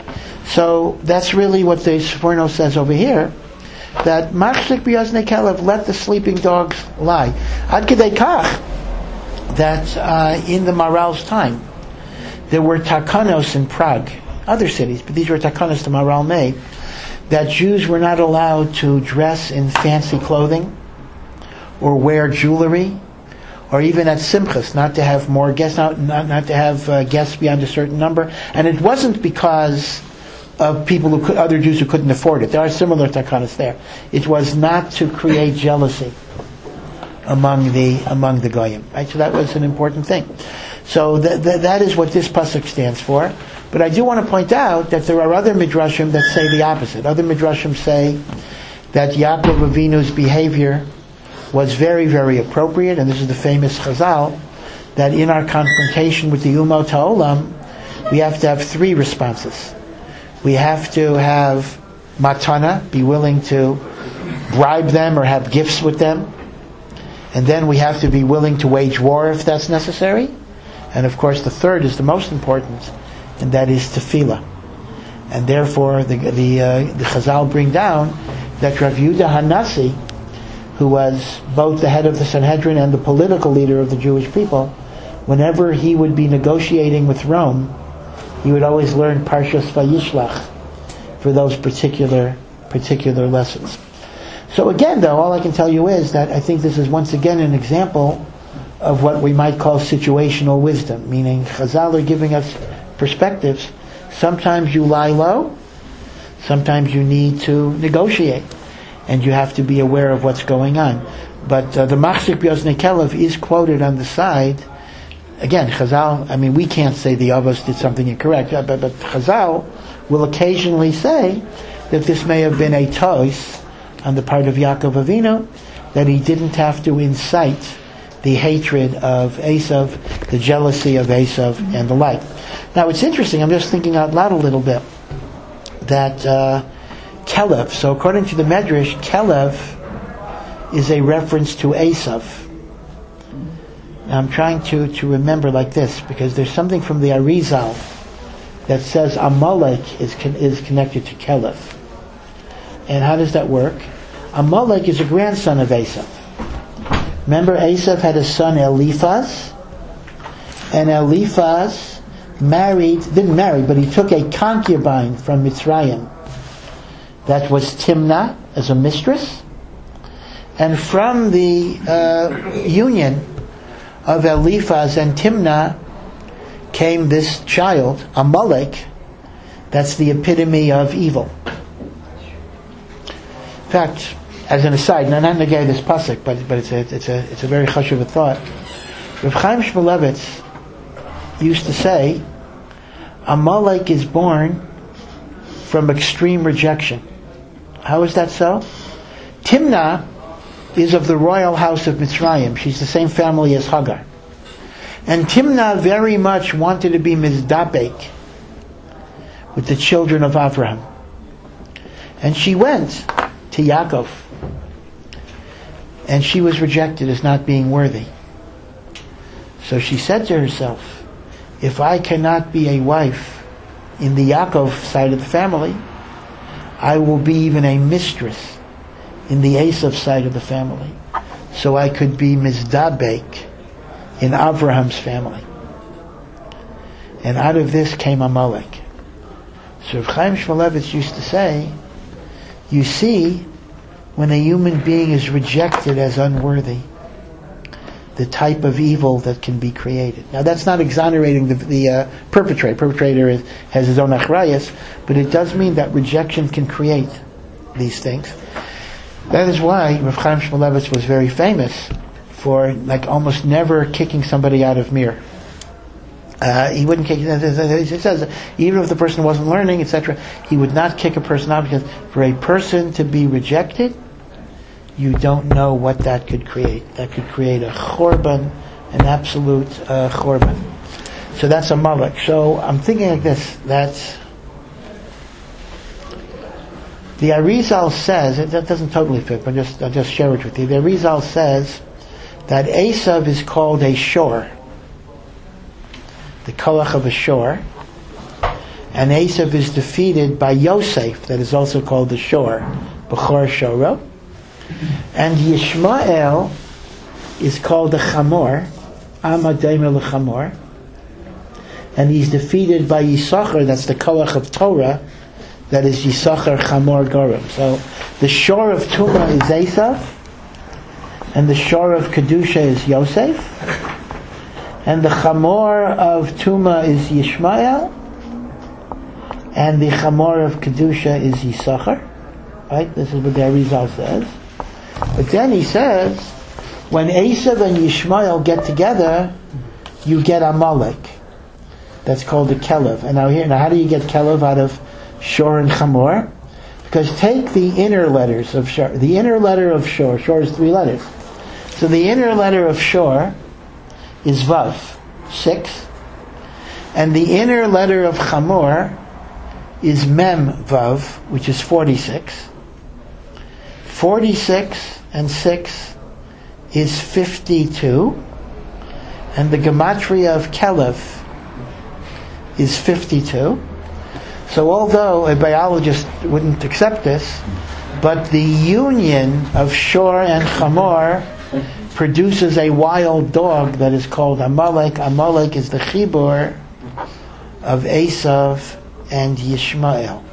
So that's really what the Seforno says over here, that Machzik b'yazne kelev, let the sleeping dogs lie. Ad kedei kach, that uh, in the Maharal's time, there were takanos in Prague, other cities, but these were takanos the Maharal made, that Jews were not allowed to dress in fancy clothing, or wear jewelry, or even at simchas, not to have more guests, not, not, not to have uh, guests beyond a certain number. And it wasn't because of people who could, other Jews who couldn't afford it. There are similar takanas there. It was not to create jealousy among the among the goyim. Right? So that was an important thing. So th- th- that is what this pasuk stands for. But I do want to point out that there are other midrashim that say the opposite. Other midrashim say that Yaakov Avinu's behavior was very, very appropriate, and this is the famous Chazal, that in our confrontation with the Umot HaOlam, we have to have three responses. We have to have matana, be willing to bribe them or have gifts with them. And then we have to be willing to wage war if that's necessary. And of course the third is the most important, and that is tefillah. And therefore the the, uh, the Chazal bring down that Rav Yehuda Hanasi, who was both the head of the Sanhedrin and the political leader of the Jewish people, whenever he would be negotiating with Rome, he would always learn Parshas Vayishlach for those particular particular lessons. So again, though, all I can tell you is that I think this is once again an example of what we might call situational wisdom, meaning Chazal are giving us perspectives. Sometimes you lie low, sometimes you need to negotiate, and you have to be aware of what's going on. But uh, the Machzik b'yazne kelev is quoted on the side. Again, Chazal, I mean, we can't say the Avos did something incorrect, but, but Chazal will occasionally say that this may have been a tois on the part of Yaakov Avinu, that he didn't have to incite the hatred of Esav, the jealousy of Esav, and the like. Now, it's interesting, I'm just thinking out loud a little bit, that uh, Kelev, so according to the Medrash, Kelev is a reference to Esav. I'm trying to, to remember like this, because there's something from the Arizal that says Amalek is con- is connected to Kelev. And how does that work? Amalek is a grandson of Esav. Remember, Esav had a son Eliphaz, and Eliphaz married, didn't marry, but he took a concubine from Mitzrayim. That was Timnah as a mistress. And from the uh, union of Eliphaz and Timnah came this child, Amalek. That's the epitome of evil. In fact, as an aside, now not negate this pasuk, but but it's a it's a it's a very chashuv thought. Rav Chaim Shmulevitz used to say, Amalek is born from extreme rejection. How is that so? Timnah is of the royal house of Mitzrayim. She's the same family as Hagar. And Timnah very much wanted to be mizdabek with the children of Avraham. And she went to Yaakov. And she was rejected as not being worthy. So she said to herself, if I cannot be a wife in the Yaakov side of the family, I will be even a mistress in the Esav side of the family. So I could be mizdabek in Avraham's family. And out of this came Amalek. So Rav Chaim Shmulevitz used to say, you see, when a human being is rejected as unworthy, the type of evil that can be created. Now that's not exonerating the, the uh, perpetrator. Perpetrator is, has his own achrayas, but it does mean that rejection can create these things. That is why Rav Chaim Shmulevitz was very famous for like almost never kicking somebody out of Mir. Uh, he wouldn't kick. It says even if the person wasn't learning, et cetera, he would not kick a person out, because for a person to be rejected, you don't know what that could create. That could create a chorban, an absolute uh, chorban. So that's a Amalek. So I'm thinking like this: that the Arizal says, that doesn't totally fit, but just I'll just share it with you. The Arizal says that Esav is called a shor, the koach of a shor, and Esav is defeated by Yosef, that is also called the shor, Bechor Shoro, and Yishmael is called the chamor, Amadema l'chamor, and he's defeated by Yisachar, that's the koach of Torah, that is Yisachar Chamor Gorim. So the shor of Tumah is Esav, and the shor of Kedusha is Yosef, and the chamor of Tumah is Yishmael, and the chamor of Kedusha is Yisachar. Right? This is what the Arizal says. But then he says, when Esav and Yishmael get together, you get Amalek. That's called a Kelev. And now here, now how do you get Kelev out of Shor and Chamor? Because take the inner letters of Shor. The inner letter of Shor, Shor is three letters. So the inner letter of Shor is Vav, six. And the inner letter of Chamor is Mem Vav, which is forty-six. forty-six and six is fifty-two. And the gematria of Kelev is fifty-two. So although a biologist wouldn't accept this, but the union of Shor and Chamor produces a wild dog that is called Amalek. Amalek is the chibur of Esav and Yishmael.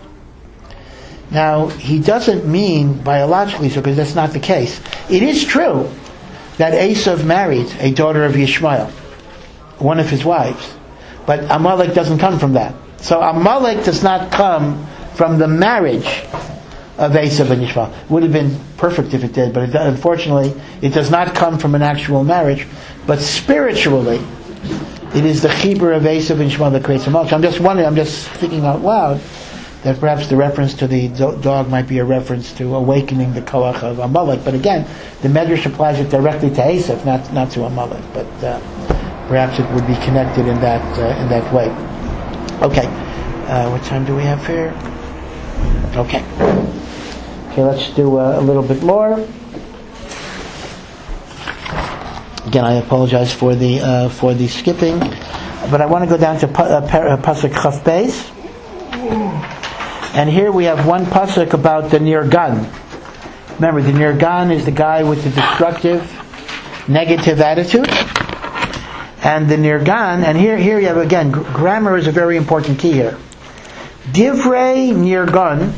Now, he doesn't mean biologically so, because that's not the case. It is true that Esav married a daughter of Yishmael, one of his wives, but Amalek doesn't come from that. So Amalek does not come from the marriage of Esav and Yishmael. It would have been perfect if it did, but it, unfortunately it does not come from an actual marriage. But spiritually, it is the chibur of Esav and Yishmael that creates Amalek. So I'm just wondering, I'm just thinking out loud, that perhaps the reference to the do- dog might be a reference to awakening the koach of Amalek. But again, the Medrash applies it directly to Esav, not not to Amalek. But uh, perhaps it would be connected in that uh, in that way. Okay, uh, what time do we have here? Okay. Okay, let's do uh, a little bit more. Again, I apologize for the uh, for the skipping, but I want to go down to pa- uh, uh, pasuk Chaf Beis, and here we have one pasuk about the Nirgan. Remember, the Nirgan is the guy with the destructive, negative attitude, and the Nirgan. And here, here you have again, gr- grammar is a very important key here. Divrei Nirgan.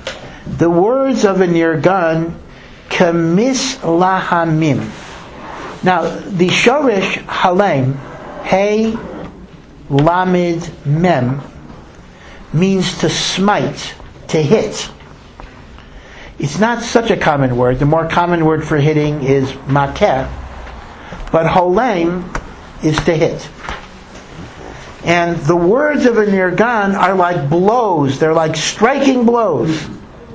The words of a Nirgan, kamis lahamim. Now, the Shorish Halem, Hey Lamed Mem, means to smite, to hit. It's not such a common word. The more common word for hitting is makeh, but Halem is to hit. And the words of a nirgan are like blows. They're like striking blows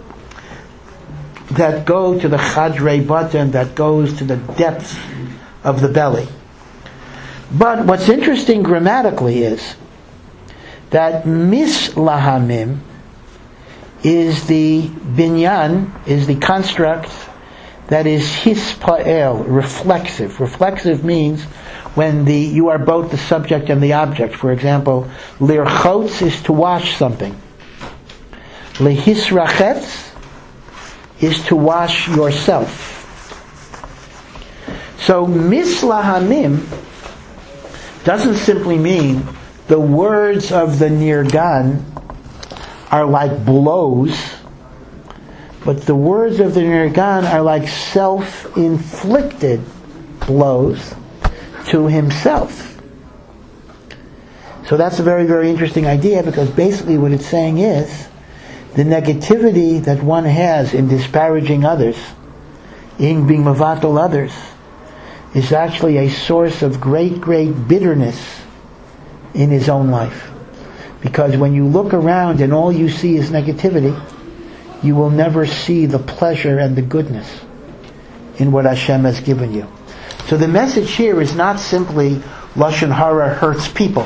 that go to the chadrei batan, that goes to the depths of the belly. But what's interesting grammatically is that mislahamim is the binyan, is the construct that is hispael, reflexive. Reflexive means when the you are both the subject and the object. For example, lirchotz is to wash something. Lehisrachetz is to wash yourself. So mislahamim doesn't simply mean the words of the nirgan are like blows, but the words of the nirgan are like self-inflicted blows to himself. So that's a very, very interesting idea, because basically what it's saying is the negativity that one has in disparaging others, in being mavatal others, is actually a source of great, great bitterness in his own life. Because when you look around and all you see is negativity, you will never see the pleasure and the goodness in what Hashem has given you. So the message here is not simply Lashon Hara hurts people,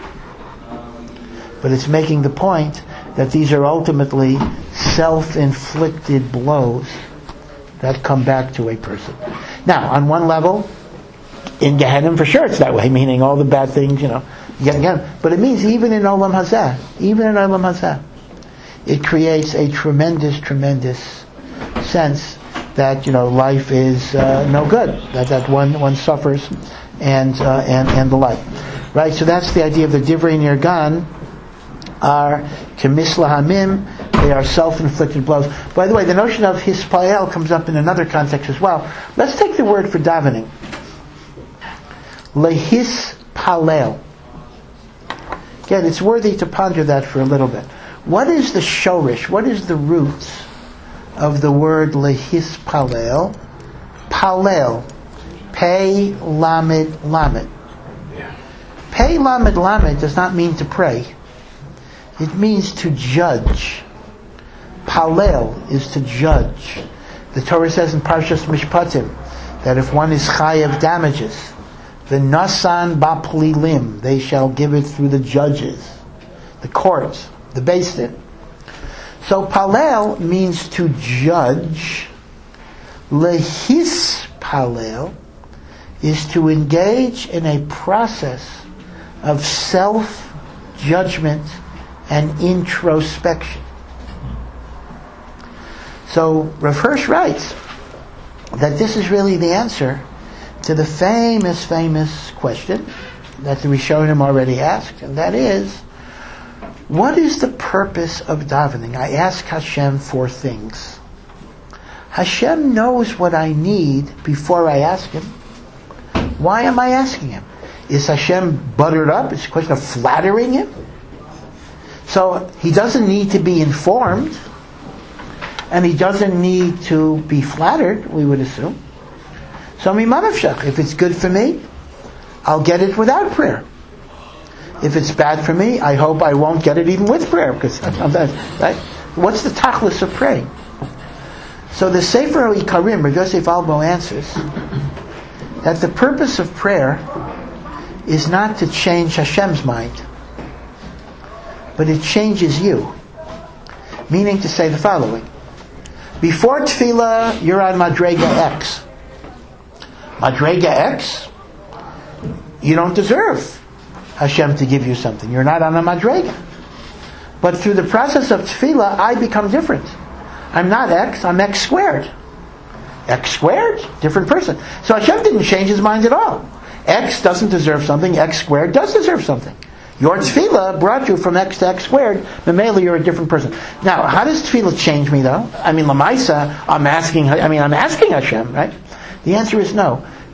but it's making the point that these are ultimately self-inflicted blows that come back to a person. Now, on one level, in Gehenna for sure it's that way, meaning all the bad things, you know, again, again. But it means even in Olam Hazeh, even in Olam Hazeh, it creates a tremendous, tremendous sense that, you know, life is uh, no good, that that one one suffers, and uh, and and the like, right? So that's the idea of the Divrei Nirgan are kemislahamim. They are self-inflicted blows. By the way, the notion of hispael comes up in another context as well. Let's take the word for davening. Lehispalel. Again, it's worthy to ponder that for a little bit. What is the shorish? What is the root of the word lehispalel? Palel. Pei lamed lamed. Pei lamed lamed does not mean to pray. It means to judge. Palel is to judge. The Torah says in Parshas Mishpatim that if one is chayav damages, the nasan baplilim, they shall give it through the judges, the courts, the Beis Din. So palel means to judge. Lehis palel is to engage in a process of self-judgment and introspection. So Rav Hirsch writes that this is really the answer to the famous, famous question that the Rishonim already asked, and that is, what is the purpose of davening? I ask Hashem for things. Hashem knows what I need before I ask Him. Why am I asking Him? Is Hashem buttered up? Is it a question of flattering Him? So He doesn't need to be informed, and He doesn't need to be flattered, we would assume. So mimanavshach, if it's good for me, I'll get it without prayer. If it's bad for me, I hope I won't get it even with prayer, because right? What's the tachlis of praying? So the Sefer Ikarim, Rav Yosef Albo answers that the purpose of prayer is not to change Hashem's mind, but it changes you. Meaning to say the following: before tefillah, you're on Madrega X. Madrega X, you don't deserve Hashem to give you something. You're not on a Madrega. But through the process of tefillah, I become different. I'm not X, I'm X squared. X squared? Different person. So Hashem didn't change His mind at all. X doesn't deserve something, X squared does deserve something. Your tefillah brought you from X to X squared, Mamela, you're a different person. Now, how does tefillah change me though? I mean, Lamaisa, I'm asking, I mean, I'm asking Hashem, right? The answer is no.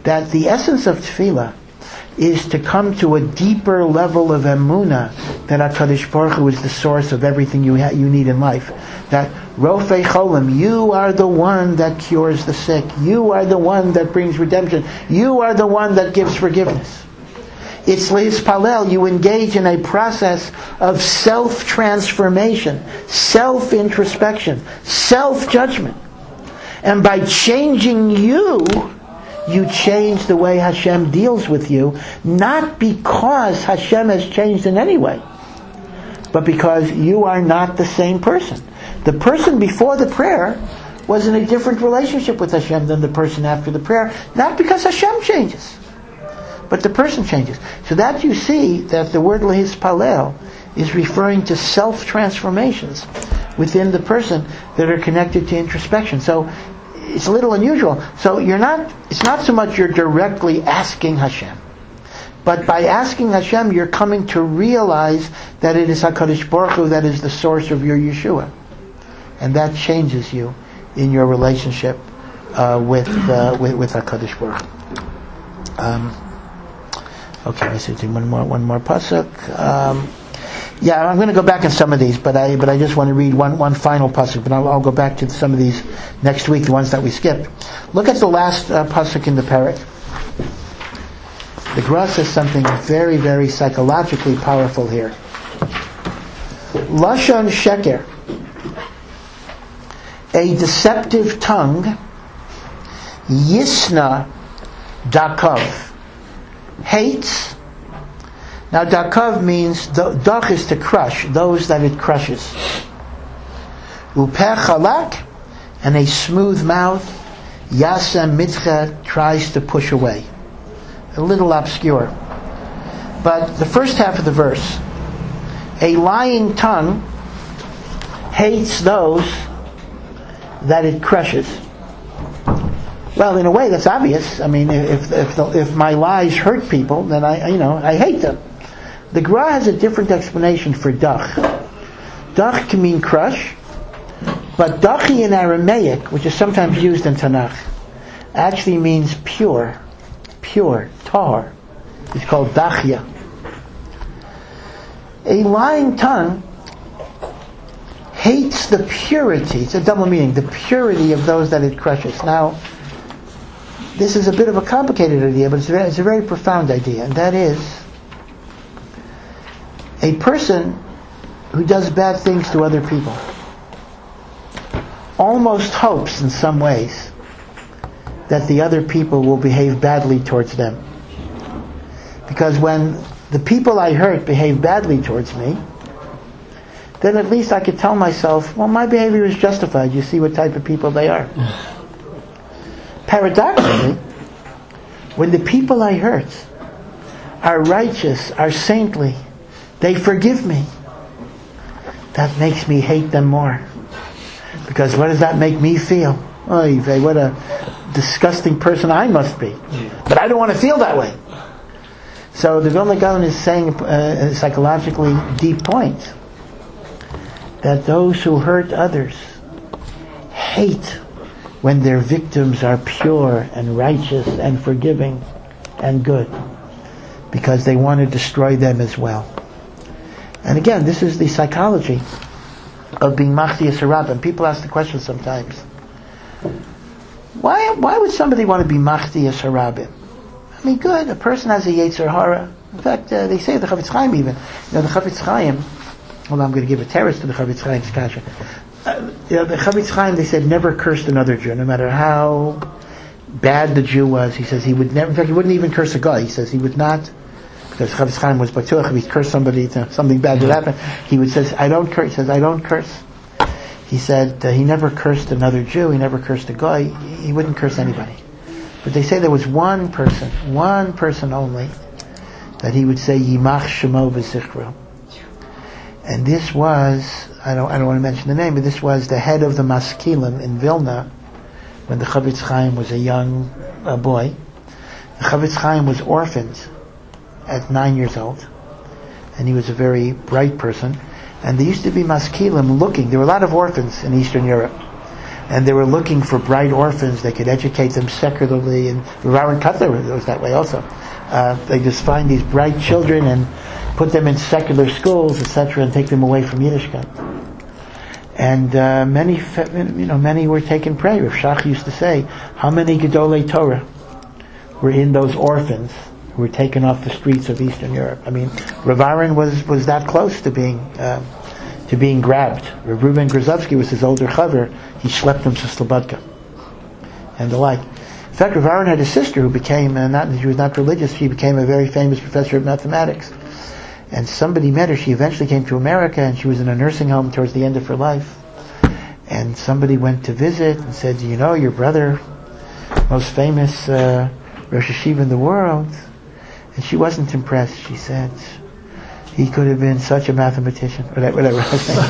that the essence of tefillah is to come to a deeper level of emunah that HaKadosh Baruch Hu is the source of everything you ha- you need in life. That Rofei Cholim, you are the one that cures the sick. You are the one that brings redemption. You are the one that gives forgiveness. It's Lehispalel, you engage in a process of self-transformation, self-introspection, self-judgment. And by changing you, you change the way Hashem deals with you, not because Hashem has changed in any way, but because you are not the same person. The person before the prayer was in a different relationship with Hashem than the person after the prayer, not because Hashem changes, but the person changes. So that you see that the word lehispalel is referring to self-transformations within the person that are connected to introspection. So it's a little unusual. So you're not, it's not so much you're directly asking Hashem, but by asking Hashem, you're coming to realize that it is HaKadosh Baruch Hu that is the source of your Yeshua. And that changes you in your relationship uh, with, uh, with with HaKadosh Baruch Hu. Um, okay, let's see, one more one more pasuk. Um, yeah, I'm going to go back in some of these, but I but I just want to read one, one final pasuk. But I'll, I'll go back to some of these next week, the ones that we skipped. Look at the last uh, pasuk in the parak. The Gra says something very, very psychologically powerful here. Lashon sheker, a deceptive tongue, yisna dakov, hates. Now dakov means, dak is to crush, those that it crushes. Upeh chalak, and a smooth mouth, yasem mitzcha, tries to push away. A little obscure. But the first half of the verse, a lying tongue hates those that it crushes. Well, in a way, that's obvious. I mean, if if the, if my lies hurt people, then I you know I hate them. The Gra has a different explanation for dach. Dach can mean crush, but dachi in Aramaic, which is sometimes used in Tanakh, actually means pure, pure, tar. It's called dachya. A lying tongue hates the purity, it's a double meaning, the purity of those that it crushes. Now, this is a bit of a complicated idea, but it's a very, it's a very profound idea, and that is, a person who does bad things to other people almost hopes in some ways that the other people will behave badly towards them. Because when the people I hurt behave badly towards me, then at least I could tell myself, well, my behavior is justified. You see what type of people they are. Paradoxically, when the people I hurt are righteous, are saintly, they forgive me, that makes me hate them more. Because what does that make me feel? Oy vey, what a disgusting person I must be. But I don't want to feel that way. So the Vilna Gaon is saying uh, a psychologically deep point, that those who hurt others hate when their victims are pure and righteous and forgiving and good, because they want to destroy them as well. And again, this is the psychology of being Machdiyas Harabim. And people ask the question sometimes, why why would somebody want to be Machdiyas Harabim? I mean, good, a person has a Yetzer Hara. In fact, uh, they say the Chavetz Chaim even. You know, the Chavetz Chaim, well, I'm going to give a terrace to the Chavetz Chaim's kasha. Uh, you know, the Chavetz Chaim, they said, never cursed another Jew, no matter how bad the Jew was. He says he would never, in fact, he wouldn't even curse a guy. He says he would not, because Chavetz Chaim was batuach, if he cursed somebody, to, something bad would happen. He would say, I don't curse. He says, I don't curse. He said uh, he never cursed another Jew. He never cursed a guy. He, he wouldn't curse anybody. But they say there was one person, one person only, that he would say Yimach Shemo V'Zichro. And this was, I don't, I don't want to mention the name, but this was the head of the Maskilim in Vilna, when the Chavetz Chaim was a young uh, boy. The Chavetz Chaim was orphaned at nine years old, and he was a very bright person. And there used to be Maskilim looking. There were a lot of orphans in Eastern Europe. and they were looking for bright orphans. They could educate them secularly, and Rav Aaron Kotler was that way also. Uh, they just find these bright children and put them in secular schools, et cetera, and take them away from Yiddishkeit. And uh, many, you know, many were taken prey. Rav Shach used to say, how many Gedolei Torah were in those orphans who were taken off the streets of Eastern Europe? I mean, Rav Aaron was, was that close to being um, to being grabbed. Rav Reuben Grozovsky was his older chaver. He schlepped him to Slobodka and the like. In fact, Rav Aaron had a sister who became, uh, not she was not religious, she became a very famous professor of mathematics. And somebody met her. She eventually came to America, and she was in a nursing home towards the end of her life. And somebody went to visit and said, do you know your brother, most famous uh, Rosh Hashiva in the world? And she wasn't impressed. She said, he could have been such a mathematician, or whatever.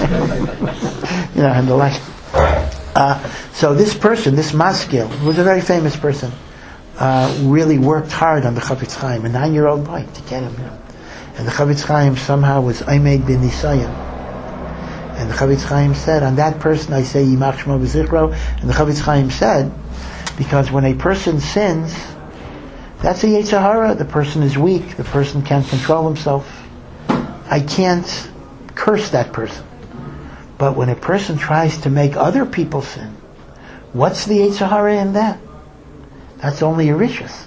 You know, and the like. Uh, so this person, this Maskil, who was a very famous person, uh, really worked hard on the Chafetz Chaim, a nine-year-old boy, to get him. You know. And the Chafetz Chaim somehow was Aimed bin Nisayan. And the Chafetz Chaim said, on that person I say Yimach Shmo V'Zichro. And the Chafetz Chaim said, because when a person sins, that's a Yetzer Hara. The person is weak. The person can't control himself. I can't curse that person. But when a person tries to make other people sin, what's the Yetzer Hara in that? That's only a rishus.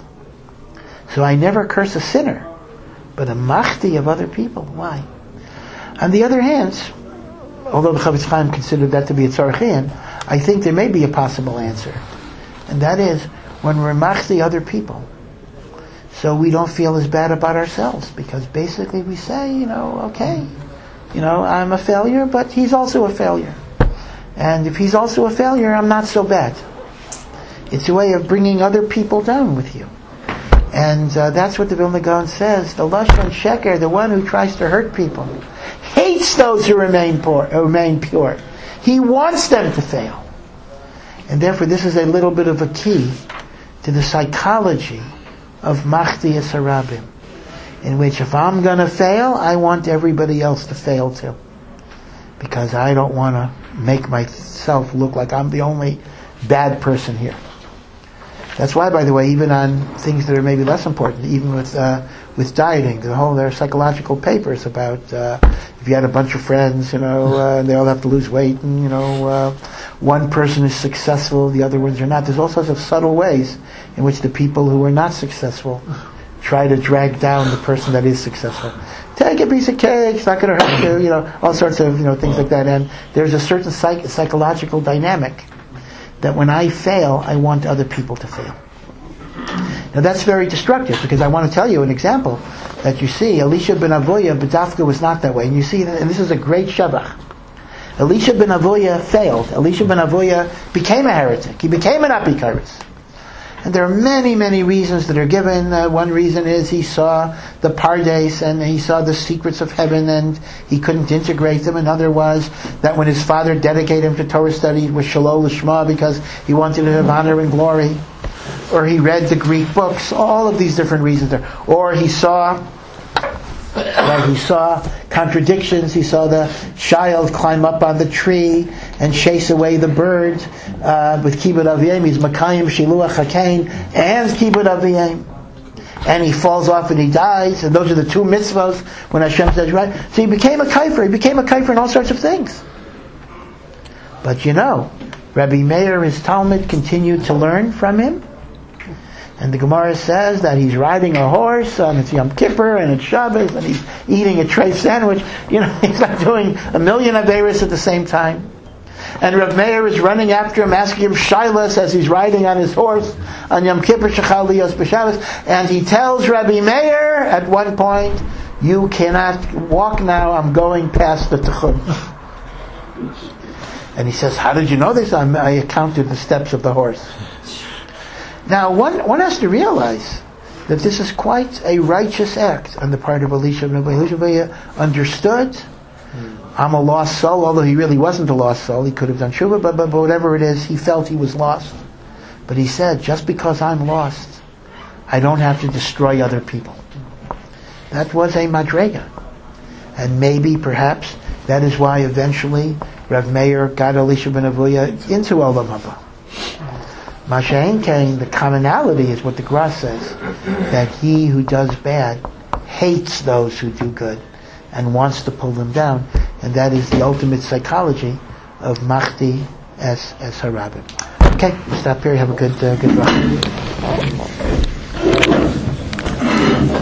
So I never curse a sinner, but a machti of other people. Why? On the other hand, although the Chafetz Chaim considered that to be a tzarchian, I think there may be a possible answer. And that is, when we're machti other people, so we don't feel as bad about ourselves, because basically we say, you know, okay, you know, I'm a failure, but he's also a failure. And if he's also a failure, I'm not so bad. It's a way of bringing other people down with you. And uh, that's what the Vilna Gaon says. The Lashon Sheker, the one who tries to hurt people, hates those who remain poor, who remain pure. He wants them to fail. And therefore this is a little bit of a key to the psychology of Machti Yisarabim, in which if I'm going to fail, I want everybody else to fail too. Because I don't want to make myself look like I'm the only bad person here. That's why, by the way, even on things that are maybe less important, even with uh, with dieting, the whole there are psychological papers about uh, if you had a bunch of friends, you know, uh, and they all have to lose weight, and you know, uh, one person is successful, the other ones are not. There's all sorts of subtle ways in which the people who are not successful try to drag down the person that is successful. Take a piece of cake; it's not going to hurt you. You know, all sorts of you know things like that. And there's a certain psych- psychological dynamic that when I fail, I want other people to fail. Now that's very destructive, because I want to tell you an example that you see. Elisha ben Avoya, B'dafka was not that way. And you see, and this is a great shavach. Elisha ben Avoya failed. Elisha ben Avoya became a heretic. He became an apikaris. And there are many, many reasons that are given. Uh, one reason is he saw the Pardes and he saw the secrets of heaven and he couldn't integrate them. Another was that when his father dedicated him to Torah study, it was Shalom Lishma, because he wanted to have honor and glory. Or he read the Greek books. All of these different reasons there. Or he saw... Right, he saw contradictions. He saw the child climb up on the tree and chase away the bird uh, with Kibbud Aviyim. He's Makayim Shiluach Hakain and Kibbud Aviyim. And he falls off and he dies. And those are the two mitzvahs when Hashem says, right? So he became a kaifer. He became a kaifer in all sorts of things. But you know, Rabbi Meir, his Talmud, continued to learn from him. And the Gemara says that he's riding a horse, and it's Yom Kippur, and it's Shabbos, and he's eating a treif sandwich. You know, he's not doing a million Averis at the same time. And Rav Meir is running after him, asking him shilas as he's riding on his horse on Yom Kippur, Shechal Liyos B'Shabbos. And he tells Rabbi Meir at one point, you cannot walk now, I'm going past the Tichum. And he says, how did you know this? I'm, I counted the steps of the horse. Now, one one has to realize that this is quite a righteous act on the part of Elisha ben Avoya. Elisha ben Avoya understood, I'm a lost soul, although he really wasn't a lost soul. He could have done tshuva, but, but, but whatever it is, he felt he was lost. But he said, just because I'm lost, I don't have to destroy other people. That was a madrega. And maybe, perhaps, that is why eventually Rav Meir got Elisha ben Avuya into Olam Haba. Mashain Kain, the commonality is what the Gra says, that he who does bad hates those who do good and wants to pull them down, and that is the ultimate psychology of Mahdi as as Harabim. Okay, stop here. Have a good uh, good run.